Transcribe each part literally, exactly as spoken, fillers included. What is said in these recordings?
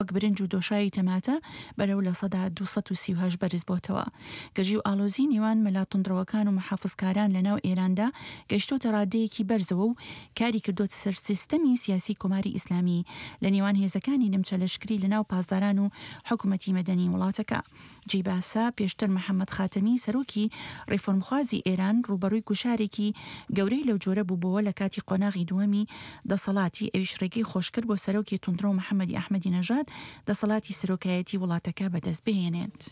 برنج و دۆشایی تەماتە بەرەو لە سەدا دووسەد و سی و هەشت بەرز بۆتەوە. گەژی و ئاڵۆزی نێوان مەلاتوندڕەوەکان و محافزکاران لە ناو ئێراندا گەشتۆتە ڕادەیەکی بەرزەوە و کاری کردوتە سەر سیستەمی سیاسی کۆماری ئیسلامی لە نێوان هێزەکانی نمچەلەشکری لە ناو پاسداران و حکوومەتی مەدەنی وڵاتەکە. جیباسا پێشتر محەممەد خاتەمی سەرۆکی ڕیفۆرمخوازی ئێران ڕوبەڕووی گوشارێکی گەورەی لەو جۆرە بوو بۆەوە لە کاتی قۆناغی دووەمی دەسەڵاتی ئەویش ڕێگەی خۆشکرد بۆ سەرۆکی توندڕە و محەممەدی ئەحمەدی نەژاد دەسەڵاتی سەرۆکایەتی وڵاتەکە بەدەست بهێنێت.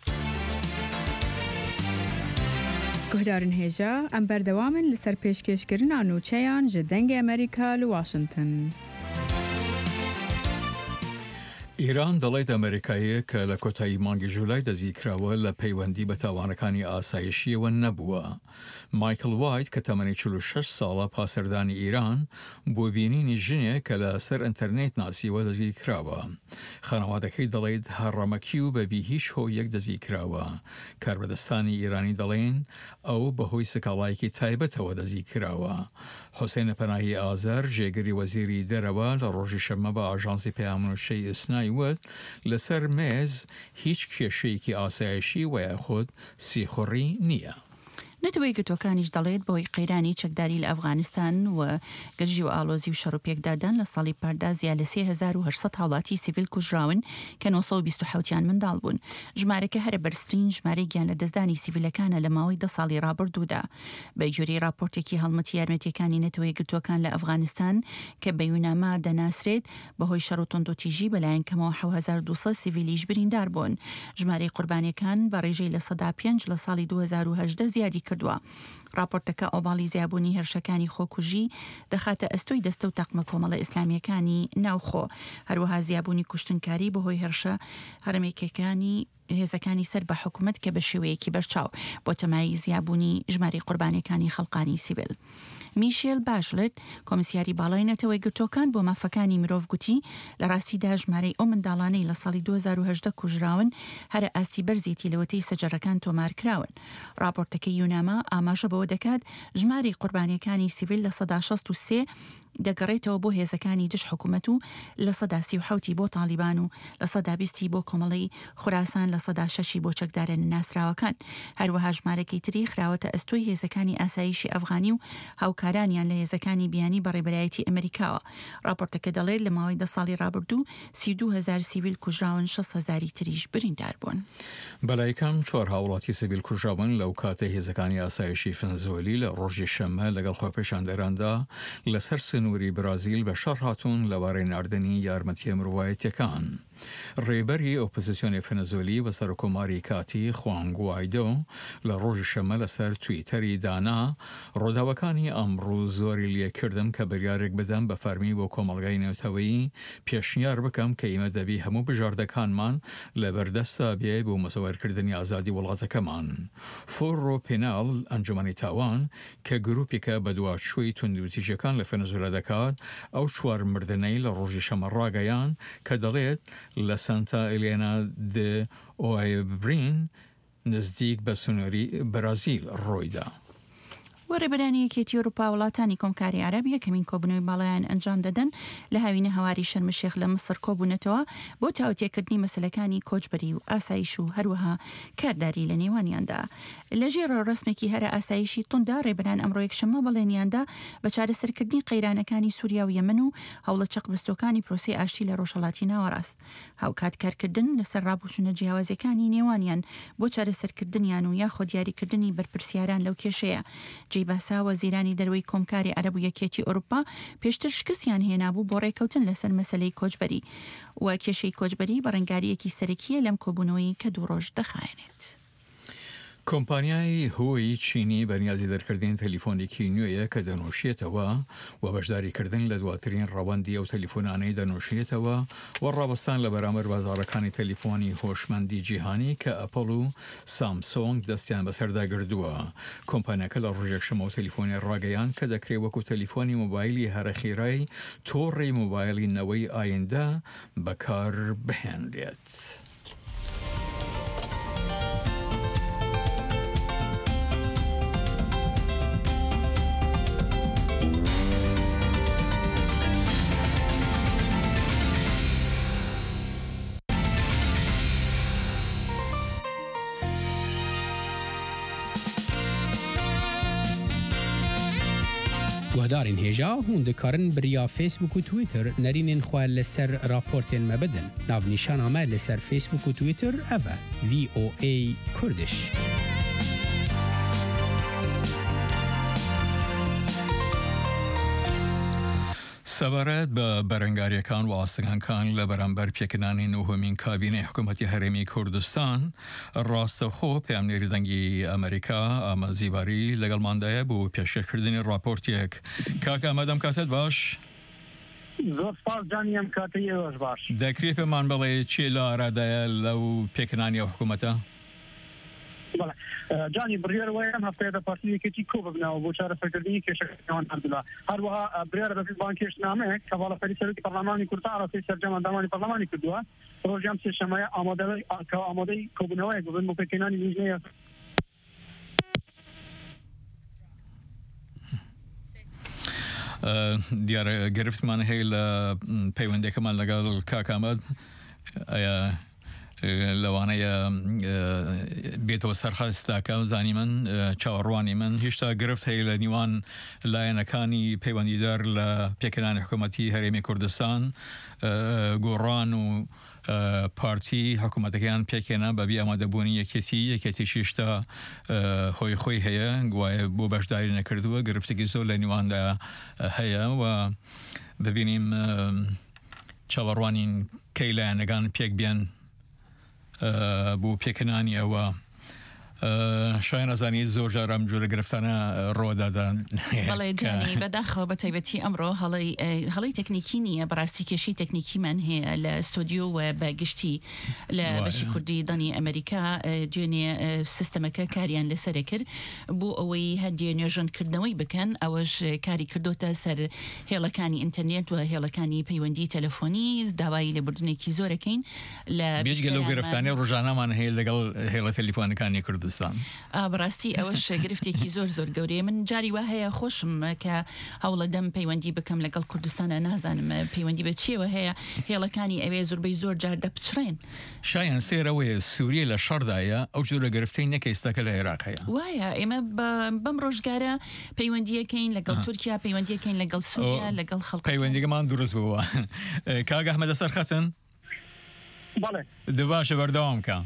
گهدارن هێژە ئەم بەردەوامن لەسەر پێشکەشکردنا نوچەیان ji dengê Amerîka li Washington. ئیران دەڵێت ئەمریکایە کە لە کۆتایی مانگی ژولای دەزیکراوە لە پەیوەندی بە تاوانەکانی ئاسایشیەوە نەبووە. مایکل وایت کە تەمەنی چل و شەش ساڵە پاسەردانی ئیران بۆ بینینی ژنێک کە لە سەر ئینتەرنێت ناسیوە دەزیکراوە. خانەوادەکەی دەڵێت هەڕەمەکی و بەبی هیچ هۆیەک دەزیکراوە. کاربەدەستانی ئیرانی دەڵێن ئەو بەهۆی سکاڵایەکی تایبەتەوە دەزیکراوە. حوسێن پەناهی ئازار ژێگری وەزیری دەرەوە لە ڕۆژی شەمە بە ئاژانسی پەیامنووشەی ئیسنای وت لەسەر مێز هیچ کێشەیەکی ئاسایشی و یاخود سیخۆڕی نییە. نەتەوەی گرتوەکانیش دەڵێت بۆی قەیرانی چەکداری لە ئەفغانستان و گەژی و ئالۆزی و شەڕوپێکدادان لە ساڵی پاردا زیاد لە سێ هەزار و هەشت سەد هاوڵاتی سیڤیل کوژراون کە نۆ سەد و بیست و حەوتیان منداڵ بوون. ژمارەکە هەرە بەرزترین ژمارەی گیان لە دەستدانی سیڤیلەکانە لە ماوەی دە ساڵی ڕابردوودا. بەجۆری راپۆرتێکی هەڵمەتی یارمەتیەکانی نەتەوەی گرتوەکان لە ئەفغانستان کە بە یوناما دەناسرێت بەهۆی شەڕ و تۆندۆتیژی بەلایەن کەمەوە حەوت هەزار و دووسەد سیڤیلیش بریندار بوون. ژمارەی قوربانیەکان بە ڕێژەی لە سەدا پێنج لە ساڵی دوو هەزار و هەژدە زیادی کردووە. راپۆرتەکە ئۆباڵی زیابوونی هێرشەکانی خۆکوژی دەخاتە ئەستۆی دەستە و تاقمە کۆمەڵە ئیسلامیەکانی ناوخۆ، هەروەها زیابوونی کوشتنکاری بەهۆی هێرشە هەرمێکەکانی هێزەکانی سەر بە حکوومەت کە بە شێوەیەکی بەرچاو بۆ تەمایی زیابوونی ژمارەی قوربانیەکانی خەڵقانی سیڤیل. میشێل باشلت کۆمسیاری باڵای نەتەوەی گرتوەکان بۆ مافەکانی مرۆڤ گوتی لە ڕاستیدا ژمارەی ئەو منداڵانەی لە ساڵی دوو هەزار و هەژدە کوژراون هەرە ئاستی بەرزێتی لەوەتەی سەجەرەکان تۆمارکراون. راپۆرتەکەی یوناما ئاماژە بەوە دەکات ژمارەی قوربانیەکانی سیڤیل لە سەدا شەست و سێ دەگەڕێتەوە بۆ هێزەکانی دش حکوومەت و لە سەدا سی و حەوتی بۆ تالیبان و لە سەدا بیستی بۆ کۆمەڵی خوراسان لە سەدا شەشی بۆ چەکدارە ناسراوەکان. هەروەها ژمارەکەی تری خراوەتە ئەستۆی هێزەکانی ئاسایشی ئەفغانی و هاوکارانیان لە هێزەکانی بیانی بەڕێبەرایەتی ئەمریکاوە. راپۆرتەکە دەڵێت لە ماوەی دە ساڵی ڕابردوو سی و دوو هەزار سیڤیل کوژراون شەست هەزاری تریش بریندار بوون. بەلایەکەم چوار هاوڵاتی سیڤیل کوژراون لەو کاتە هێزەکانی ئاسایشی فەنزوێلی لە ڕۆژی شەمە لەگەڵ خۆپێشاندەراندا لەسەر سنووری برازیل بە شەڕ هاتوون لەوارەی ناردنی یارمەتیە مرۆڤایەتیەکان. ڕێبەری ئۆپۆزیسیۆنی فەنزوێلی بە سەرۆکۆماری کاتی خوان گوایدۆ لە ڕۆژی شەمە لەسەر تویتەری دانا ڕۆداوەکانی ئەمڕۆ زۆری لێکردم کە بڕیارێک بدەم بە فەرمی بۆ کۆمەڵگای نێوتەوەیی پێشنیار بکەم کە ئێمە دەبی هەموو بژاردەکانمان لە بەردەستە بێ بۆ مەسەوەرکردنی ئازادی وڵاتەکەمان. فۆڕۆ پێناڵ ئەنجومەنی تاوان کە گروپێکە بە دوواشووی توندوتیژەکان لە فەنزوێلا دەکات ئەو چوار مردنەی لە ڕۆژی شەمە ڕاگەیان کە دەڵێت لە سانتا ئێلێنا دە ئۆایبرین نزدیک بە سنووری برازیل ڕۆیدا. وەڕێبەرانی یەکێتی ئەوروپا وڵاتانی کۆمکاری عەرەب یەکەمین کۆبوونەوەی باڵایان ئەنجام دەدەن لە هاوینە هەواری شەرم الشێخ لە مسر کۆبوونەتەوە بۆ تاوتێکردنی مەسەلەکانی کۆچبەری و ئاسایش و هەروەها کارداری لە نێوانیاندا. لەژێر ڕسمێکی هەرە ئاسایشی توندا ڕێبەران ئەمڕۆ یەکشەممە بەڵێنیاندا بە چارەسەرکردنی قەیرانەکانی سووریا و یەمەن و هەوڵە چەقبستۆکانی پرۆسەی ئاشتی لە ڕۆژهەڵاتی ناوەڕاست هاوکات کارکردن لەسەر ڕابوچونە جیاوازەکانی نێوانیان بۆ چارەسەرکردنیان و یاخۆ دیاریکردنی بەرپرسیاران لەو کێشەیە. جیباسا وەزیرانی دەرەوەی کۆمکاری عەرەب و یەکێتی ئەوروپا پێشتر شکستیان هێنابوو بۆ ڕێکەوتن لەسەر مەسەلەی کۆچبەری و کێشەی کۆچبەری بە ڕەنگاریەکی سەرەکیە لەم کۆبوونەوەی کە دوو ڕۆژ دەخایەنێت. کۆمپانیای هۆی چینی بەنیازی دەرکردین تەلیفۆنێکی نوێیە کە دەنووشێتەوە و بەشداریکردن لە دواترین ڕەوەندی ئەو تەلیفۆنانەی دەنووشێتەوە و ڕابستان لە بەرامبەر بازاڕەکانی تەلیفۆنی هۆشمەندی جیهانی کە ئەپڵ و سامسۆنگ دەستیان بەسەردا گردووە. کۆمپانیەکە لە ڕۆژێک شەمە و تەلیفۆنی ڕاگەیان کە دەکرێت وەکو تەلیفۆنی موبایلی هەرەخیرای تۆڕی موبایلی نەوەی ئایندە بەکار بهێنرێت. گهدارین هجا هون دکارن بریا فیسبوک و تویتر نرینین خواه لسر راپورتین مبدن ناو نیشان آمه لسر فیسبوک و تویتر اوه وی او ای کردش. سەبارەت بە بەرەنگاریەکان و ئاستەکان لە بەرامبەر پێکردنانی نۆهەمین کابینەی حکوومەتی هەرێمی کوردستان ڕاستەخۆ پەیامنێری دەنگی ئەمریکا ئامادەزیباری لەگەڵماندایە بۆ پێشکەشکردنی ڕاپۆرتێک. کاک ئامادەم کاتت باش؟ زۆر سپاس جانی ئەم کاتەی ئێوەش باش. دەکرێت پێمان بڵێ چی لە ئارادایە لەو پێکردنانی حکوومەتە؟ بەڵێ جانی بڕیار وایە ئەم هەفتەیەدا پارتیەکێتی کۆ ببنەوە بۆ چارەسەرکردنی کێشەکەیان هەردوولا. هەروەها بڕیارە بەپێی بانکێشتنامەیەک کە باڵەفەری سەرۆکی پەرلەمانی کوردستان ڕاستی سەرجەمەندامانی پەرلەمانی کردووە ڕۆژیان سێشەممەیە ئامادەی کە ئامادەی کۆبوونەوەیەک ببن بۆ پێکهێنانی لیژنەیە. دیارە گرفتمان هەیە لە پەیوەندێکەمان لەگەڵ کاک ئاماد لەوانەیە بێتەوە سەرخەستاکە زانی من چاوەڕوانی من هێشتا گرفت هەیە لە نیوان لایەنەکانی پەیوەندیدار لە پێکردنانی حکوومەتی هەرێمی کوردستان گۆڕان و پارتی حکوومەتەکەیان پێکێنا بەبێ ئامادەبوونی یەکێتی یەکێتیشی هێشتا خۆی خۆی هەیە گوایە بۆ بەشداری نەکردووە گرفتێکی زۆر لە نیواندا هەیە و ببینیم چاوەڕوانین کەی لایەنەکان پێک بێن بۆ پێکردنانی ئەوە. شایان ئەزانی زۆر جار ئەم جۆرە گرفتانە ڕۆدادا. بەڵێ جانی بەداخەوە بە تایبەتی ئەمڕۆ هەڵەی تەکنیکی نییە بەڕاستی کێشی تەکنیکیمان هەیە لە ستۆدیۆ و بەگشتی لە بەشی کوردی دانی ئەمریکا دوێنێ سیستەمەکە کاریان لەسەرە کرد بۆ ئەوەی هەندێ نوێژەنکردنەوەی بکەن ئەوەش کاری کردوتە سەر هێڵەکانی ئینتەرنێت و هێڵەکانی پەیوەندی تەلەفۆنی داوای لێبوردنێکی زۆرەکەین لە بێجگە لەو گرفتانەی ڕۆژانەمان هەیە لەگەڵ هێڵە تەلیفۆنەکانی کوردستان. بەڕاستی ئەوەش گرفتێکی زۆر زۆر گەورەیە. من جاری وا هەیە خۆشم کە هەوڵە دەم پەیوەندی بکەم لەگەڵ کوردستانە نازانم پەیوەندی بە چیەوە هەیە هێڵەکانی ئەوێ زۆربەی زۆر جار دەپچڕێن. شایان سێرەوەیە سووریە لە شەڕدایە ئەو جۆرە گرفتەی نەکەیستەکە لە عێراق هەیە. وایە ئێمە بەم ڕۆژگارە پەیوەندیەکەین لەگەڵ تورکیا پەیوەندیەکەین لەگەڵ سووریا لەگەڵ خەڵک پەیوەندیگەمان دروست بووە. کاک ئەحمەد سەرخەسن بەڵێ دەباشە بەردەوام کە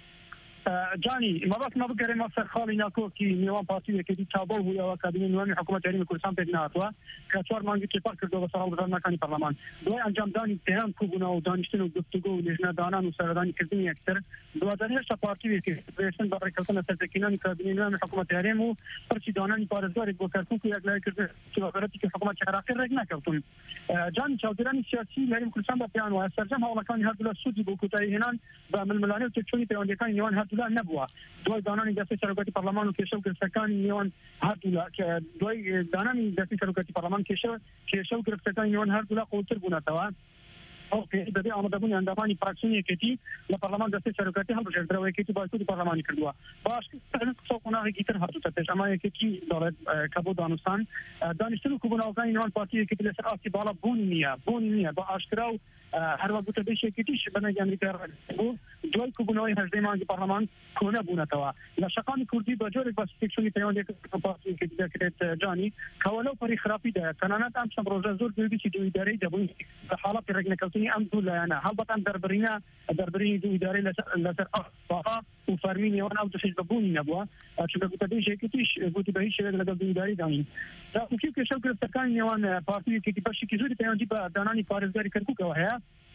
جانی مەبەست مەبگەڕێمە سەر خاڵی ناکۆکی نێوان پارتیەکێتی تابڵ بوویەوە کابینەی نوێنی حکوومەت هەرێمی کوردستان پێک نهاتووە کە چوار مانگی تێپەڕ کردووە بەسەر هەڵبژاردنەکانی پەرلەمان دوای ئەنجامدانی پەیام کوبوونەوە و دانیشتن و گفتوگۆ و لێژنەدانان و سەردانیکردنی یەکتر دوادار هێشتا پارتیەکی بێستن بە ڕێککەوتنە سەر پێکهێنانی کابینەی نوێنی حکوومەت هەرێم و پرسی دانانی پارێزگارێک بۆ کەرکووک و یەکلایکردن سیاستێکی کە حکوومەتی عێراقی ڕێک نەکەوتن. جانی چاودێرانی سیاسی لە هەرێمی کوردستان بە پێیان وایە سەرجەم هەوڵەکانی هەردوولا سوودی بۆ کۆتایی هێنان بە ململانێ و تێکچوونی پەیوەندیەکانی نێوان هەردوولا نەبووە. دوای دانانی دەستی سەرۆکاتی پەرلەمان و کێشە و گرفتەکانی نێوان هەردوولا دوای دانانی دەستی سەرۆکاتی پەرلەمان کێشە کێشە و گرفتەکانی نێوان هەردوولا قوڵتر بوونەتەوە. ئەو پێی بەبێ ئامادەبوونی ئەندامانی فراکسیۆنی یەکێتی لە پەرلەمان دەستی سەرۆکاتی هەڵبژێردنەوە یەکێتی باشووری پەرلەمانی کردووە. باش قسە و قۆناغێکی تر هاتووتە پێش ئەما یەکێتی دەڵێت کە بۆ دانوستان دانیشتن و کوبوونەوەکانی نێوان پارتی یەکێتی لەسەر ئاستی باڵا بوونی نییە بوونی نییە بە ئاشکرا و هەروە گوتە بێشێکێتیش بەنەگی ئەمریکا بوو دوای کوبوونەوەی هەژدەی مانگی پەرلەمان کۆنە بوونەتەوە. لە شەقامی کوردی بە جۆرێک بە سپێکشنی پەیوەندێک پارتیەکێتی دەکرێت جانی کەوە لەو پەری خراپیدایە تەنانەت ئەم چەند ڕۆژە زۆر دوویدی دوو ئیدارەی دەبووین بە حاڵەتی ڕێکنەکەوتنی ئەم دوو لایەنە هەڵبەت ئەم دەربڕینە دەربڕینی دوو ئیدارەی لەسەر ئاخا و فەرمی نێوان ئەو دەشێت بەبوونی نەبووە چونکە گوتە بێژێکێتیش گوتی بە هیچ شێوەیەک لەگەڵ دوو ئیداری داین. داخوکی کێشە و گرفتەکانی نێوان پارتیەکێتی بەشێکی زۆری پەیوەندی بە دانانی پارێزگاری کەرکووکەوە هەیە.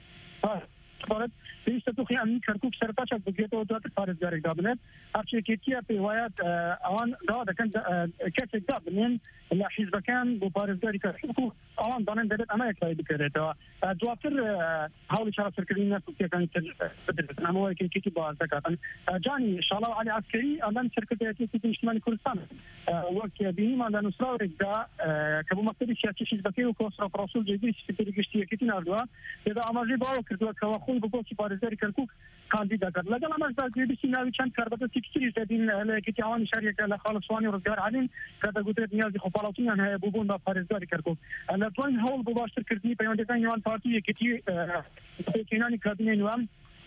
بارد پێویستە توخی ئەمنی کەرکووک سەرتاچەک بگرێتەوە دواتر پارێزگارێک دابنێت هەرچێکێتیە پێی وایە ئەوان داوا دەکەن کەسێک دابنێن لە حیزبەکان بۆ پارێزگاری کەرکووک و ئەوان دەڵێن دەبێت ئەمە یەکلای بکرێتەوە دواتر هەوڵی چارەسەرکردنی نەکوکیەکانی تر بدرێتن ئەمە یەکێتی باز دەکاتن. جانی شاڵاو عەلی عەسکەری ئەڵەن سەرکردایەتێکی نیشتیمانی کوردستان وەک بینیمان لە نووسراوێکدا کە بۆ مەکتەبی سیاسی حیزبەکەی و کۆسڕە پڕۆسۆل جێگیری سپێری گشتی یەکێتی ناردووە تێدا ئاماژەی باوە کردووە کەەوە خۆی بۆ بۆکی پارێزگاری کەرکووک کاندیدا کرد لەگەڵ ئەمەشدا گوێبیستی ناوی چەند کاربەدەستی کچریش دەبین لە یەکێتی ئەوانی شاریەکە لە خاڵسوانی ڕزگار عەلین کە دەگوترێت نیازی خۆپاڵاوتیان هەیە بۆ بوون بە پارێزگاری کەرکووک لە دوای هەوڵ بۆ باشترکردنی پەیوەندیەکانی نێوان پارتی یەکێتی پێکهێنانی کابینەی نوێن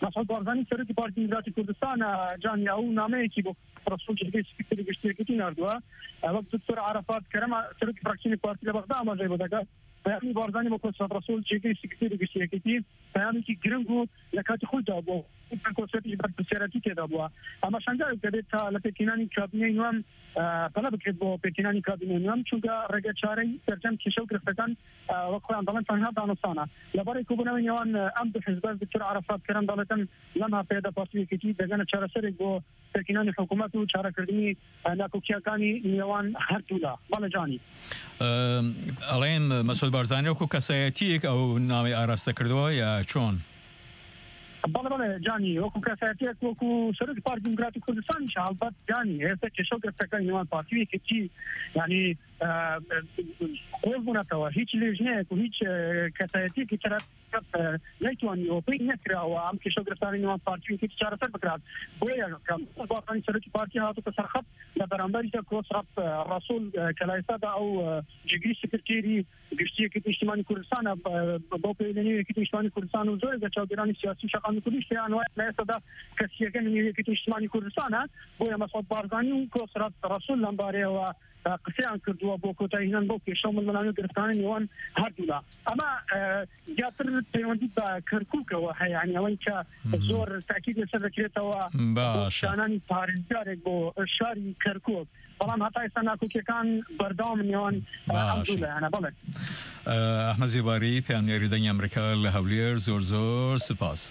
مسعود بارزانی سەرۆکی پارتی دیموکراتی کوردستان جانی ئەو نامەیەکی بۆ ڕسوول جرگەی سکرتێری گشتیەکەتی نردووە وەک دکتۆر عرفات کەرەم سەرۆکی فراکسیۆنی پارتی لە بەغدا ئاماژەی بۆ دەکات پەیامی بارزانی بۆ کۆسەد ڕسوول جرگەی سکرتێری گشتیەکەتی پەیامێکی گرنگ و لە کاتی خۆیدا بۆ کۆسەتی بەرپرسیارەتی تێدا بووە ئەمە شەنگایەک دەبێت تا لە پێکهێنانی کابینەی نوێم پەلە بکرێت بۆ پێکهێنانی کابینەی نوێم چونکە ڕێگە چارەی سەرجەم کێشە و گرفتەکان وەک خۆیان دەڵێن تەنها دانوستانە لەبەرەی کۆبوونەوەی نێوان ئەم دوو حیزب دکتۆر عرفات کەرەم دەڵێتن لەم هەفتەیەدا پارتیەکەتی دەگەنە چارەسەرێک بۆ پێکهێنانی حکوومەت و چارەکردنی ناکۆکیەکانی نێوان هەردوولا بەڵێ جانی ئەڵێن مەسعود بارزانی وەکو کەسایەتیەک ئەو ناوی ئاراستە کردەوە یا چۆن؟ بەڵێ بەڵێ جانی وەکو کەسایەتیەک وەکو سەرۆکی پارتی دیموکراتی کوردستانیش هەڵبەت جانی هێستا کێشە و گرفتەکانی نێوان پارتیەکەتی یعنی قۆڵ بوونەتەوە هیچ لێژنەیەک و هیچ کەسایەتیەکی ترە نەیتوانی ئۆپەی نەکراوە ئەم کێشە و گرفتانی نێوان پارتیەکەتی چارەسەر بکرات بۆیە بارزانی سەرۆکی پارتی هاتووە سەرخەت لە بەرامبەری کۆسڕەب ڕەسوول کە لە ئێستادا ئەو جگری سکرتێری گشتیەکەتی نیشتیمانی کوردستانە بۆ پەیوەندی یەکێتی نیشتیمانی کوردستان و زۆر لە چاودێرانی سیاسی و شەقامی کوردی شتیان وایە لە ئێستادا کەسیەکە یەکێتی نیشتیمانی کوردستانە بۆیە مەسعود بارزانی و کۆسڕەب ڕەسوول لەم بارەیەوە قسەیان کردووە بۆ کۆتاییهێنان بۆ کێشە و ململانی و گرفتانی نێوان هەردوولا ئەمە زیاتر پەیوەندی بە کەرکووکەوە هەیە یعنی ئەوەی کە زۆر تاکید لەسەر دەکرێتەوە شانانی پارێزگارێک بۆ شاری کەرکووک بەڵام هەتا ئێستا ناکۆکیەکان بەردەوام نێوان هەردوولایانە بڵێ ئەحمەد زێباری پەیامنێری دەنگی ئەمریکا لە هەولێر زۆر زۆر سپاس.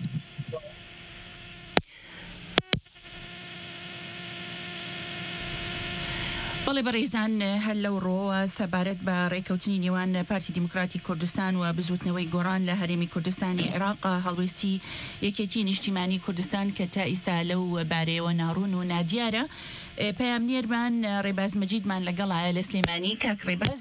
بەڵێ بەڕێزان هەر لەو ڕۆوە سەبارەت بە ڕێکەوتنی نێوان پارتی دیموکراتی کوردستان و بزوتنەوەی گۆڕان لە هەرێمی کوردستانی عێراق هەڵوێستی یەکێتی نیشتیمانی کوردستان کە تا ئیستا لەو بارەیەوە ناڕوون و نادیارە پەیامنێرمان ڕێباز مەجیدمان لەگەڵایە لە سلێمانی کاک ڕێباز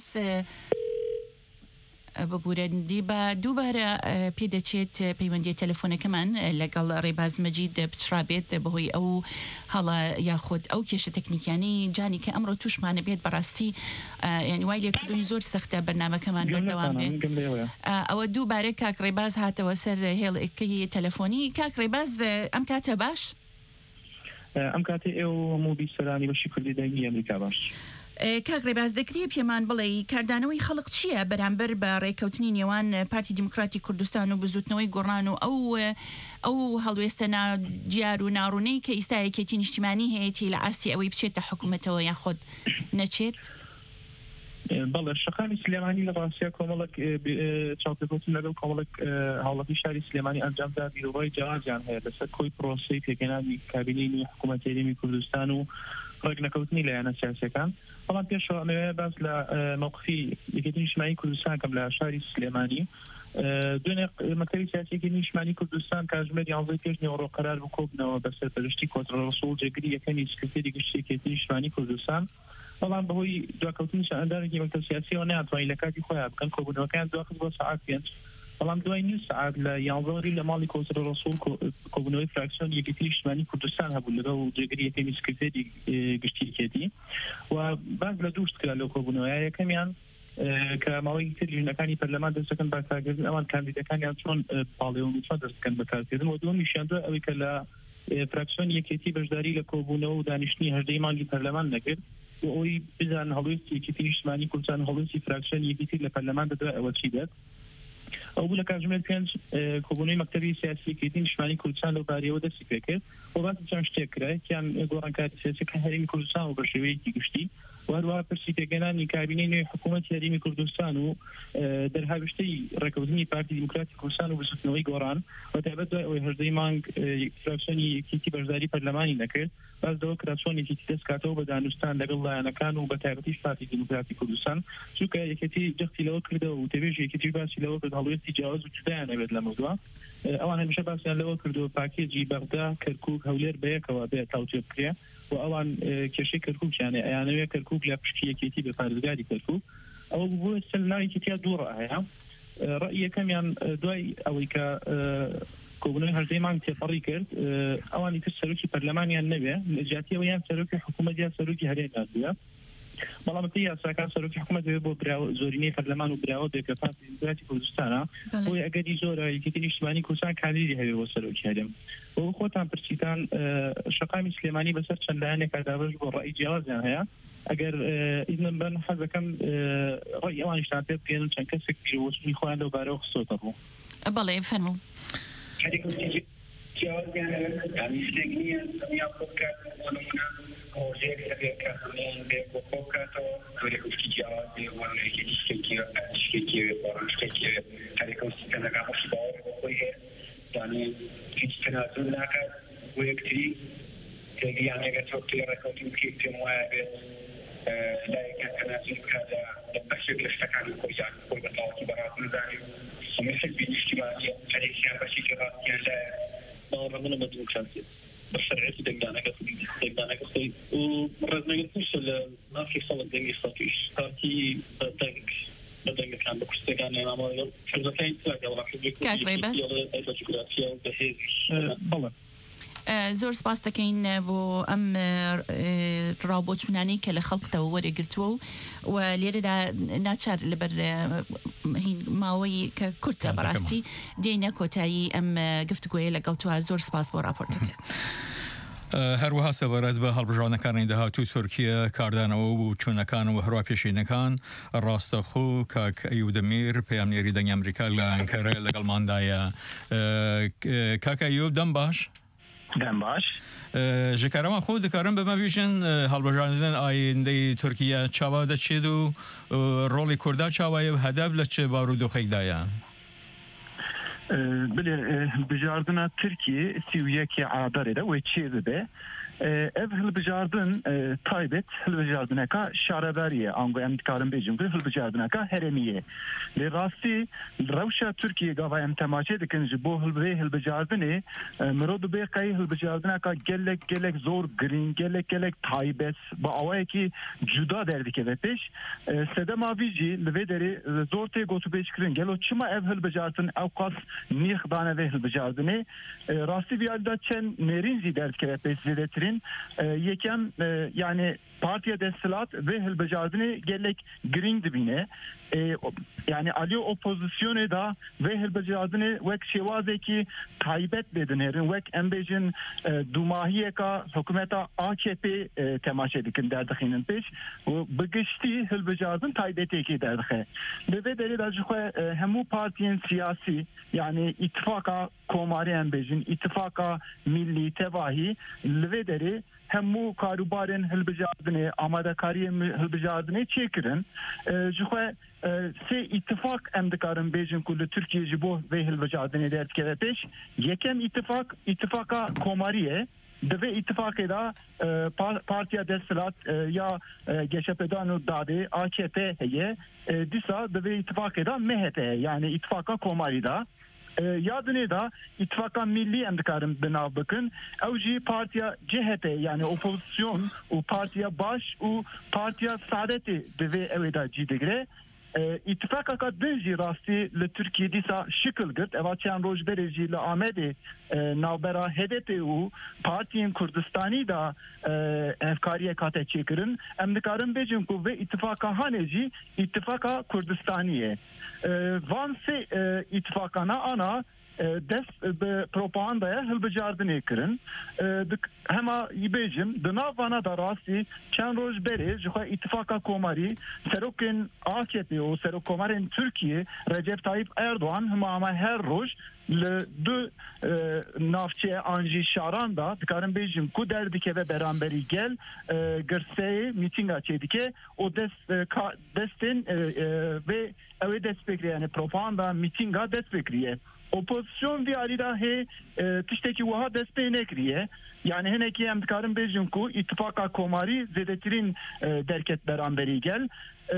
ببوورەندی بە دووبارە پێدەچێت پەیوەندی تەلەفۆنەکەمان لەگەڵ ڕێباز مەجید بچرابێت بەهۆی ئەو هەڵە یاخود ئەو کێشە تەکنیکیانی جانی کە ئەمڕۆ توشمانە بێت بەڕاستی ینی وای لێکردنی زۆر سەختە بەرنامەکەمان بەردەوام بێت ئەوە دووبارە کاک ڕێباز هاتەوە سەر هێڵەکەی تەلەفۆنی کاک ڕێباز ئەم کاتە باش ئەم کاتێ ئێوە هەموو بیسەرانی بەشی کوردی دەنگی ئەمریکا باش کاک ڕێباز دەکرێت پێمان بڵێ کاردانەوەی خەڵق چییە بەرامبەر بە ڕێکەوتنی نێوان پارتی دیموکراتی کوردستان و بزوتنەوەی گۆڕان و ئەو ئەو هەڵوێستە ناجیار و ناڕوونەی کە ئیستا یەکێتی نیشتیمانی هەیەی لە ئاستی ئەوەی بچێتە حکوومەتەوە یاخۆت نەچێت؟ بەڵێ شەقامی سلێمانی لە ڕاستیە کۆمەڵک چاوپێکوتن لەگەڵ کۆمەڵک هاوڵاتی شاری سلێمانی ئەنجامدا بیرۆڕای جیاوازیان هەیە لەسەر کۆی پرۆسەی پێکهێنانی کابینەی حکوومەت هەرێمی کوردستان و ڕێکنەکەوتنی لایەنە سیاسیەکان بەڵام پێشەوە ئەمەوێ باس لە موقفی یەکێتی نیشتیمانی کوردستان کەم لە شاری سلێمانی دوێنێ مەکتەبی سیاسیەکەی نیشتیمانی کوردستان کاتژمێر یانزەی پێش نێوەڕۆ قەرار بوو کۆبنەوە بەسەر پەرشتی کۆتڕە ڕەسوول جێگری یەکەمی سکرتێری گشتی یەکێتی نیشتیمانی کوردستان بەڵام بەهۆی دواکەوتنی ئەندارێکی مەکتەب سیاسیەوە نەیانتوانی لە کاتی خۆیان بکەن کۆبوونەوەکان دواخست بۆ سەعات پێنج بەڵام دوای نیو سەعات لە یانزەوەری لە ماڵی کۆتڕە ڕەسوول کۆبوونەوەی فراکسیۆن یەکێتی نیشتیمانی کوردستان هەبوو لەگەڵ جێگری یەکەمی سکرتێری گشتی یەکێتی و باز لە دووشت کرا لەو کۆبوونەوەیە یەکەمیان کە ماوەی تر ژنەکانی پەرلەمان دەستەکەن بەکارکردن ئەوان کاندیدەکانیان چۆن پاڵێون چۆن دەستکەن بەکارکردن و دووەمیشیاندووە ئەوەی کە لە فراکسیۆن یەکێتی بەشداری لە کۆبوونەوە و دانیشتنی هەژدەی مانگی پەرلەمان نەکرد و ئەوەی بزان هەڵوێستی یەکێتی نیشتیمانی کوردستان هەڵوێستی فراکسیۆن یەکێتی لە پەرلەمان دەدوای ئەوە چی دێت ئەو بوو لە کاتژمێر پێنج کۆبوونەوەی مەکتەبی سیاسی یەکێتی نیشتیمانی کوردستان لەو بارەیەوە دەستی پێ کرد و باسی چەند شتێک کرا یەکیان گۆڕانکاتی سیاسیەکە هەرێمی کوردستان و بە شێوەیەکی گشتی و هەروەها پرسی پێگەنانی کابینەی نوێی حکوومەتی هەرێمی کوردستان و دەرهاوشتەی ڕێکەوتنی پارتی دیموکراتی کوردستان و بزوتنەوەی گۆڕان و تایبەت دوای ئەوەی هەژدەی مانگ فراکسیۆنی یەکێتی بەشداری پەرلەمانی نەکرد باز دەوە کرا چۆن یەکێتی دەستکاتەوە بە دانوستان لەگەڵ لایەنەکان و بە تایبەتیش پارتی دیموکراتی کوردستان چونکە یەکێتی جەختی لەوە کردەوە و تێبێژ یەکێتی باسی لەوە کرد هەڵوێستی جیاواز و جودایان ئەوێت لە مەوضوع ئەوان هەمیشە باسییان لەوە کردەوە پاکێجی بەغدا کەرکووک هەولێر بەیەکەوە بێت تاوتێ بکرێ و ئەوان کێشەی کەرکووکیانێ ئەیانەوێ کەرکووک لە پشتی یەکێتی بە پارێزگاری کەرکووک ئەوە بووە سەر ناوێکێتیا دوو ڕائەیە ڕەئی یەکەمیان دوای ئەوەی کە کۆبوونەوەی هەژدەی مانگ تێپەڕی کرد ئەوانی تر سەرۆکی پەرلەمانیان نەبێ لە جیاتی ئەوەیان سەرۆکی حکوومەت یان سەرۆکی هەرێمیان بووە بەڵام یاساکان سەرۆکی حکوومەت دەوێت بۆ زۆرینەی پەرلەمان و براوە دەکەپاتی وڵاتی کوردستانە بۆی ئەگەری زۆر یەکێتی نیشتیمانی کوردستان کاندیدی هەبێت بۆ سەرۆکی هەرێم بۆ خۆتان پرسیتان شەقامی سلێمانی بەسەر چەند لایەنێکا دابەش بۆ ڕای جیاوازیان هەیە ئەگەر ئیزنم بن حەز دەکەم ڕای ئەوانیشتان پێ بکەن چەند کەسێک بیرۆچنی خۆیان لەو بارەوە خستۆتە ڕوو بەڵێ فەرموو يعني سليمانية سميها بوكات ونمنا وزيك سبيل كاتمين بوكاتو ولكن في جواب ولا يشكي يشكي ويشكي هذيك السنة كان مشبار وهي يعني في تنازل لك ويكتري يعني قصدت ركوتين كيف موابد لا كان تنازل كذا بشكل اشتكى الكويان كل بطاقة برات نزاني ومثل بالاجتماعية هذه كان بشكل كان لا دور من الديمقراطية بالشرعية دقنا قصدي دقنا قصدي ومرزنا قلتش ما في صوت دقي صوتيش تركي دقق دقق كان بكستجان أنا ما يقول حزب كان تلاقي ولا حزب كاكري بس بالله زۆر سپاس دەکەین بۆ ئەم ڕاوبۆچوونانەی کە لە خەڵکتەوە وەرەگرتووە و لێرەدا ناچار لەبەر ماوەی کە کورتە بەڕاستی دێنە کۆتایی ئەم گفتگوۆیە لەگەڵ تووە زۆر سپاس بۆ راپۆرتەکە. هەروەها سەبارەت بە هەڵبژاردنەکانی داهاتوو تورکیا کاردانەوە و چوونەکان و هەروە پێشینەکان ڕاستەخۆ کاک ئەیوب پەیامنێری دەنگی ئەمریکا لە ئەنکەرە لەگەڵماندایە. کاک ئەیوب دەم باش؟ دەم باش. ji kerema xwe dikarin bi me bîjin hilbijartin ayîndeyê Tirkiye çawa diçêt û rolê Kurda çawa ye hedef li çi barûdoxek de ye? Bilê hilbijardina Tirkiye sî û yekê adarê de wê çê dibe. Ev hilbijardin taybet hilbijardineka şareverî ango em dikarin bêjin ku hilbijardineka herêmî ye. Lê rastî rewşa Tirkiye gava em temaşe dikin ji bo hilbirê hilbijardinê mirov dibe qey hilbijardineka gelek gelek zor girîng gelek gelek taybet bi awayekî cuda derdikeve pêş sedema vî jî li vê derê zor tê gotûbêjkirin gelo çima ev hilbijardin ew qas nîx dane vê hilbijardinê rastî vî alî çend nêrîn jî derdikeve pêş zêdetirin yekem yani partiye destilat ve hilbijardinê gelek girîng dibîne. Yani alî opozisyonê da ve hilbijardinê wek şêwazekî taybet bêdin herin wek em bêjin dûmahiyeka hikûmeta A K P temaşe dikin derdixînin pêş û bi giştî hilbijardin taybetêkî derdixe. Li vê derê de ji xwe hemû partiyên siyasî yani îtifaka komarî em bêjin îtifaka millî tevahî li vê derê hemû karûbarên hilbijardinê amadekariyên hilbijardinê çêkirin ji xwe sê îtifak em dikarin bêjin ku li Tirkiye ji bo vê hilbijardinê derdikeve pêş yekem îtifak îtifaka komarî ye. Di vê îtifakê da partiya destilat ya Geşepedan û Dadê A K P heye dîsa di vê îtifakê da M H P ye yani îtifaka komarî da. Yadınê da İttifaka Millî em dikarin bi nav bikin ew jî partiya C H P yani opozisyon û partiya baş û partiya Saadetê di vê evê da cî digire. İttifaka din jî rastî li Tirkiye dîsa şikil girt eva çend roj berê jî li Amedê navbera H D P û Partiyên Kurdistanî da hevkariyek hate çêkirin em dikarin bêjin ku vê îtifaka hanê jî îtifaka Kurdistanî ye. Van sê îtifakana ana dest bi propagandaya hilbijardinê kirin hema bêjim di nav vana da rastî çend roj berê ji xwe îtifaka komarî serokên A K P û serokkomarên Tirkiye Recep Tayyip Erdoğan hema her roj li du navçeya an jî şaran da dikarin bêjim ku derdikeve beramberî gel girseyê mîtînga çêdike o dest destên vê ew ê dest pêkiriye yani propaganda mîtînga dest pêkiriye. Opozisyon vî alî da hê tiştekî wiha dest pê nekiriye yani hinekî em dikarin bêjin ku îtifaka komarî zêdetirîn derket beramberî gel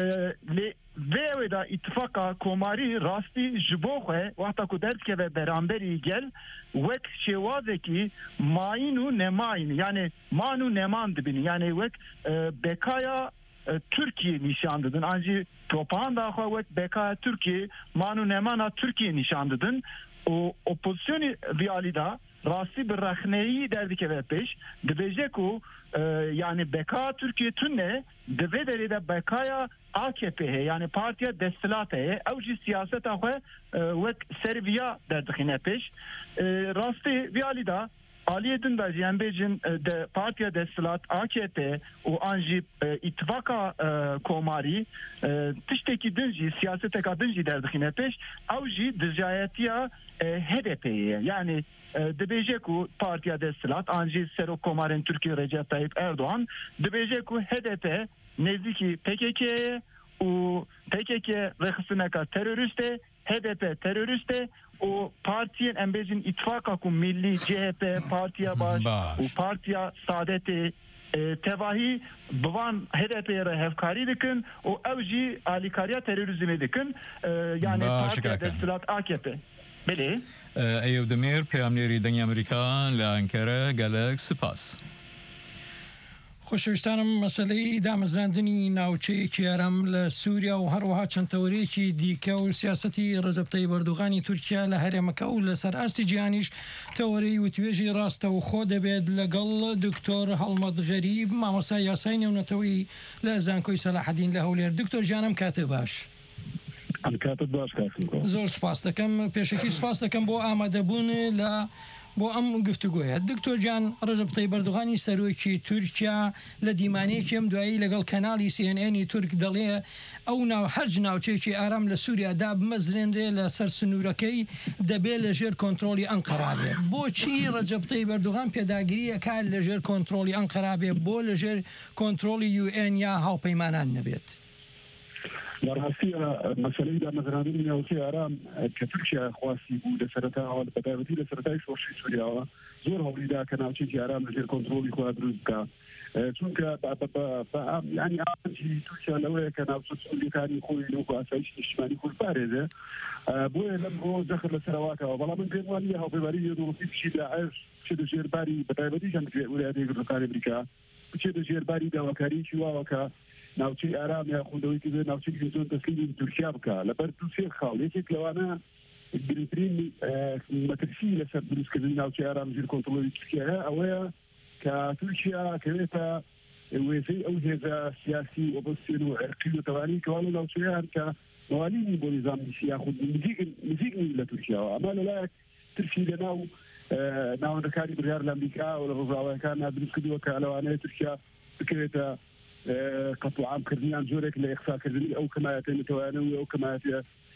lê vê ew da îtifaka komarî rastî ji bo xwe wexta ku derdikeve beramberî gel wek şêwazekî mayîn û nemayîn yani man û neman dibînin yani wek bekaya Türkiye nişan didin ancak propaganda xwe wek bekaya Türkiye man û nemana Türkiye nişan didin o opozisyonê vî alî da راستی برخنهی دردی که به پیش دبیجه کو یعنی بکا ترکیه تونه دوی داری ده بکایا A K P یعنی پارتیا دستلات هه او جی سیاست آخه وک سرویا در دخینه پیش راستی ویالی دا آلیه دن دا جیان بیجن ده پارتیا دستلات A K P و آنجی اتفاقا کوماری تشتکی دنجی سیاست اکا دنجی در دخینه پیش او جی دجایتیا H D P yani dibêje ku Partiya Desthilat an jî Serokkomarên Tirkiye Recep Tayyip Erdoğan dibêje ku H D P nêzîkî P K K'ye û P K K rexistineka terörist e H D P terörist e û partiyên em bêjin îttifaka ku Millî C H P Partiya Baş û Partiya Saadetê tevahî bivan H D P'ye re hevkarî dikin û ew jî alîkariya terörîzmê dikin yani Partiya Desthilat A K P. بله ایو دمیر پیامنێری دەنگی ئەمریکا لە ئەنکەرە گەلک سپاس. خۆشەویستانم مەسەلەی دامەزراندنی ناوچەیەکی ئارام لە سووریا و هەروەها چەند تەورەیەکی دیکە و سیاسەتی ڕەجەب تەیب ئەردوغانی تورکیا لە هەرێمەکە و لەسەر ئاستی جیهانیش تەورەی وتوێژی ڕاستە و خۆ دەبێت لەگەڵ دکتۆر هەڵمەت غەریب مامۆستای یاسای نێونەتەوەی لە زانکۆی سەلاحەدین لە هەولێر. دکتۆر جانم کاتێ باش. زۆر سپاس دەکەم پێشەکی سپاس دەکەم بۆ ئامادەبوون لە بۆ ئەم گفتوگۆیە. دکتۆر جان ڕەجەب تەیب ئەردوغانی سەرۆکی تورکیا لە دیمانەیەکی ئەم دوایی لەگەڵ کەناڵی سی ئێن ئێنی تورک دەڵێ ئەو ناو هەرج ناوچەیەکی ئارام لە سووریادا بمەزرێنرێ لە سەر سنوورەکەی دەبێت لە ژێر کۆنتترۆلی ئەنقەرا بێ. بۆچی ڕەجەب تەیب ئەردوغان پێداگیریەکات لە ژێر کۆنتترۆلی ئەنقەرا بێ بۆ لە ژێر کۆنتترۆلی یو ئێن یا هاوپەیمانان نەبێت؟ بەڕاستی مەسەلەی دامەزراندنی ناوچەی ئارام کە تورکیا خواستی بوو لە سەرەتاوە لە بەتایبەتی لە سەرەتای شۆڕشی سووریاوە زۆر هەوڵیدا کە ناوچەیەکی ئارام لەژێر کۆنتترۆلی خۆیان دروست بکات چونکە ینی ئامانجی تورکیا لەوەیە کە ناوچە سووریەکانی خۆی لەوکو ئاسایشی نیشتیمانی خۆی پارێزێ بۆیە لەمڕۆ زەخر لە سەرواکەوە بەڵام من پێم وانە هاوپەیمانی دۆڵەتی بچی داعش بچێتە ژێرباری بەتایبەتی چەند ویلایەتە یەکگرتوەکانی ئەمریکا بچێتە ژێرباری داواکاریی واوەکە ناوچەی ئارام یا خوندەوەی کە ناوچەی زۆر تەسلیمی تورکیا بکە لەبەر دوو سێ خاڵ یەکێک لەوانە گرنگترین مەترسی لەسەر دروستکردنی ناوچەی ئارام ژێر کۆنتترۆلی تورکیاە ئەوەیە کە تورکیا کەوێتە وێزەی ئەو هێزە سیاسی ئۆپۆزسیۆن و عێرقی و تەوانی کەوا لە ناوچەیان کە مەوالینی بۆ نیزامی سیاخود نزیکنی لە تورکیاوە ئەمە لەلایەک ترسی لەناو ناوەندەکانی بڕیار لە ئەمریکا و لە ڕۆژاوایەکان نادروستکردووە کە لەوانەیە تورکیا بکرێتە قطع عامکردنیان جۆرێک لە ئێقساکردنی ئەو کەمایەتە نەتەوانەوەی ئەو کەمایەتە